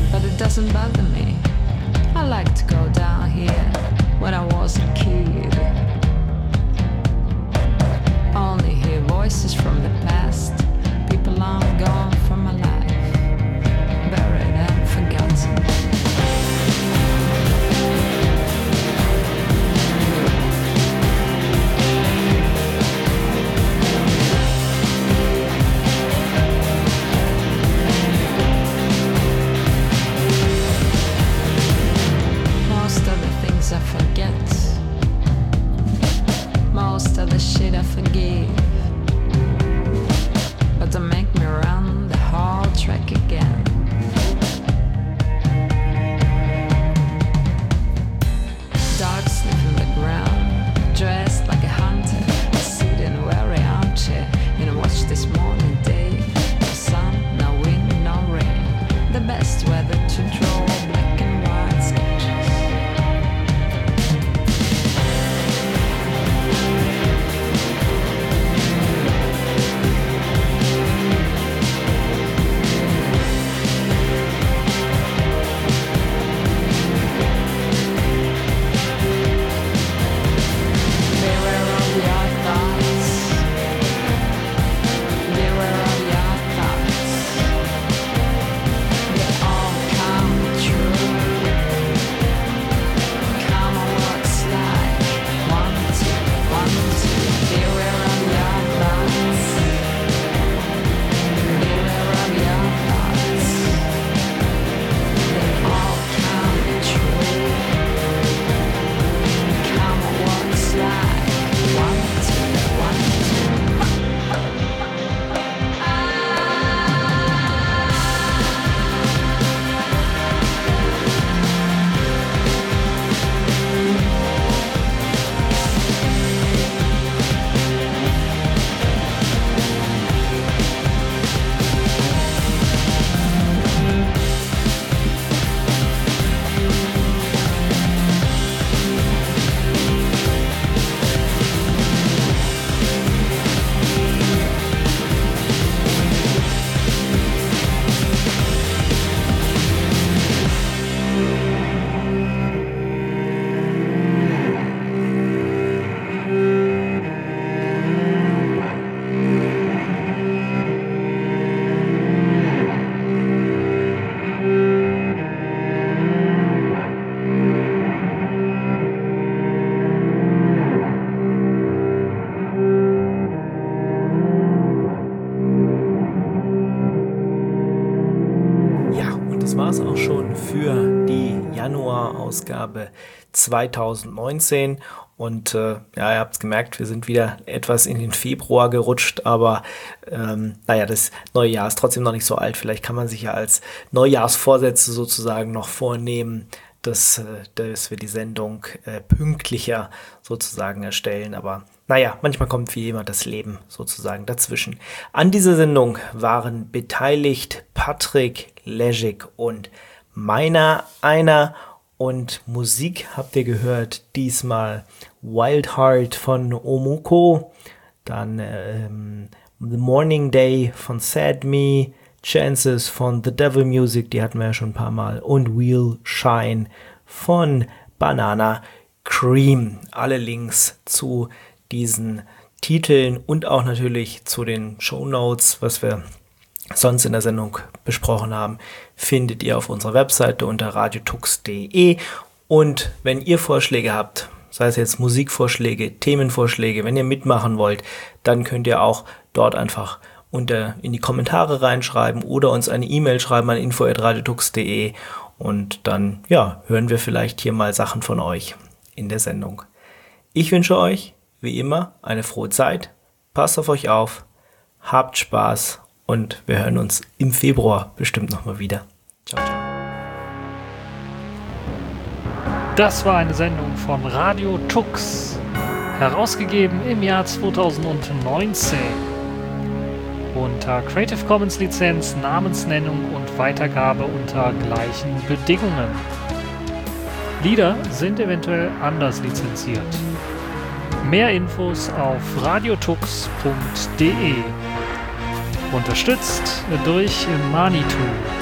war es auch schon für die Januar-Ausgabe zweitausendneunzehn. Und äh, ja, ihr habt es gemerkt, wir sind wieder etwas in den Februar gerutscht, aber ähm, naja, das neue Jahr ist trotzdem noch nicht so alt. Vielleicht kann man sich ja als Neujahrsvorsätze sozusagen noch vornehmen, dass, äh, dass wir die Sendung äh, pünktlicher sozusagen erstellen. Aber naja, manchmal kommt wie immer das Leben sozusagen dazwischen. An dieser Sendung waren beteiligt Patrick, Ležik und meiner einer. Und Musik habt ihr gehört, diesmal Wild Heart von Omuko, dann ähm, The Morning Day von Sad Me, Chances von The Devil Music, die hatten wir ja schon ein paar Mal, und We'll Shine von Banana Cream. Alle Links zu diesen Titeln und auch natürlich zu den Shownotes, was wir sonst in der Sendung besprochen haben, findet ihr auf unserer Webseite unter radiotux punkt de. Und wenn ihr Vorschläge habt, sei es jetzt Musikvorschläge, Themenvorschläge, wenn ihr mitmachen wollt, dann könnt ihr auch dort einfach unter in die Kommentare reinschreiben oder uns eine E-Mail schreiben an info at radiotux punkt de und dann ja, hören wir vielleicht hier mal Sachen von euch in der Sendung. Ich wünsche euch, wie immer, eine frohe Zeit, passt auf euch auf, habt Spaß und wir hören uns im Februar bestimmt nochmal wieder. Ciao, ciao. Das war eine Sendung von Radio Tux, herausgegeben im Jahr zweitausendneunzehn. Unter Creative Commons Lizenz, Namensnennung und Weitergabe unter gleichen Bedingungen. Lieder sind eventuell anders lizenziert. Mehr Infos auf radiotux punkt de. Unterstützt durch Manitou.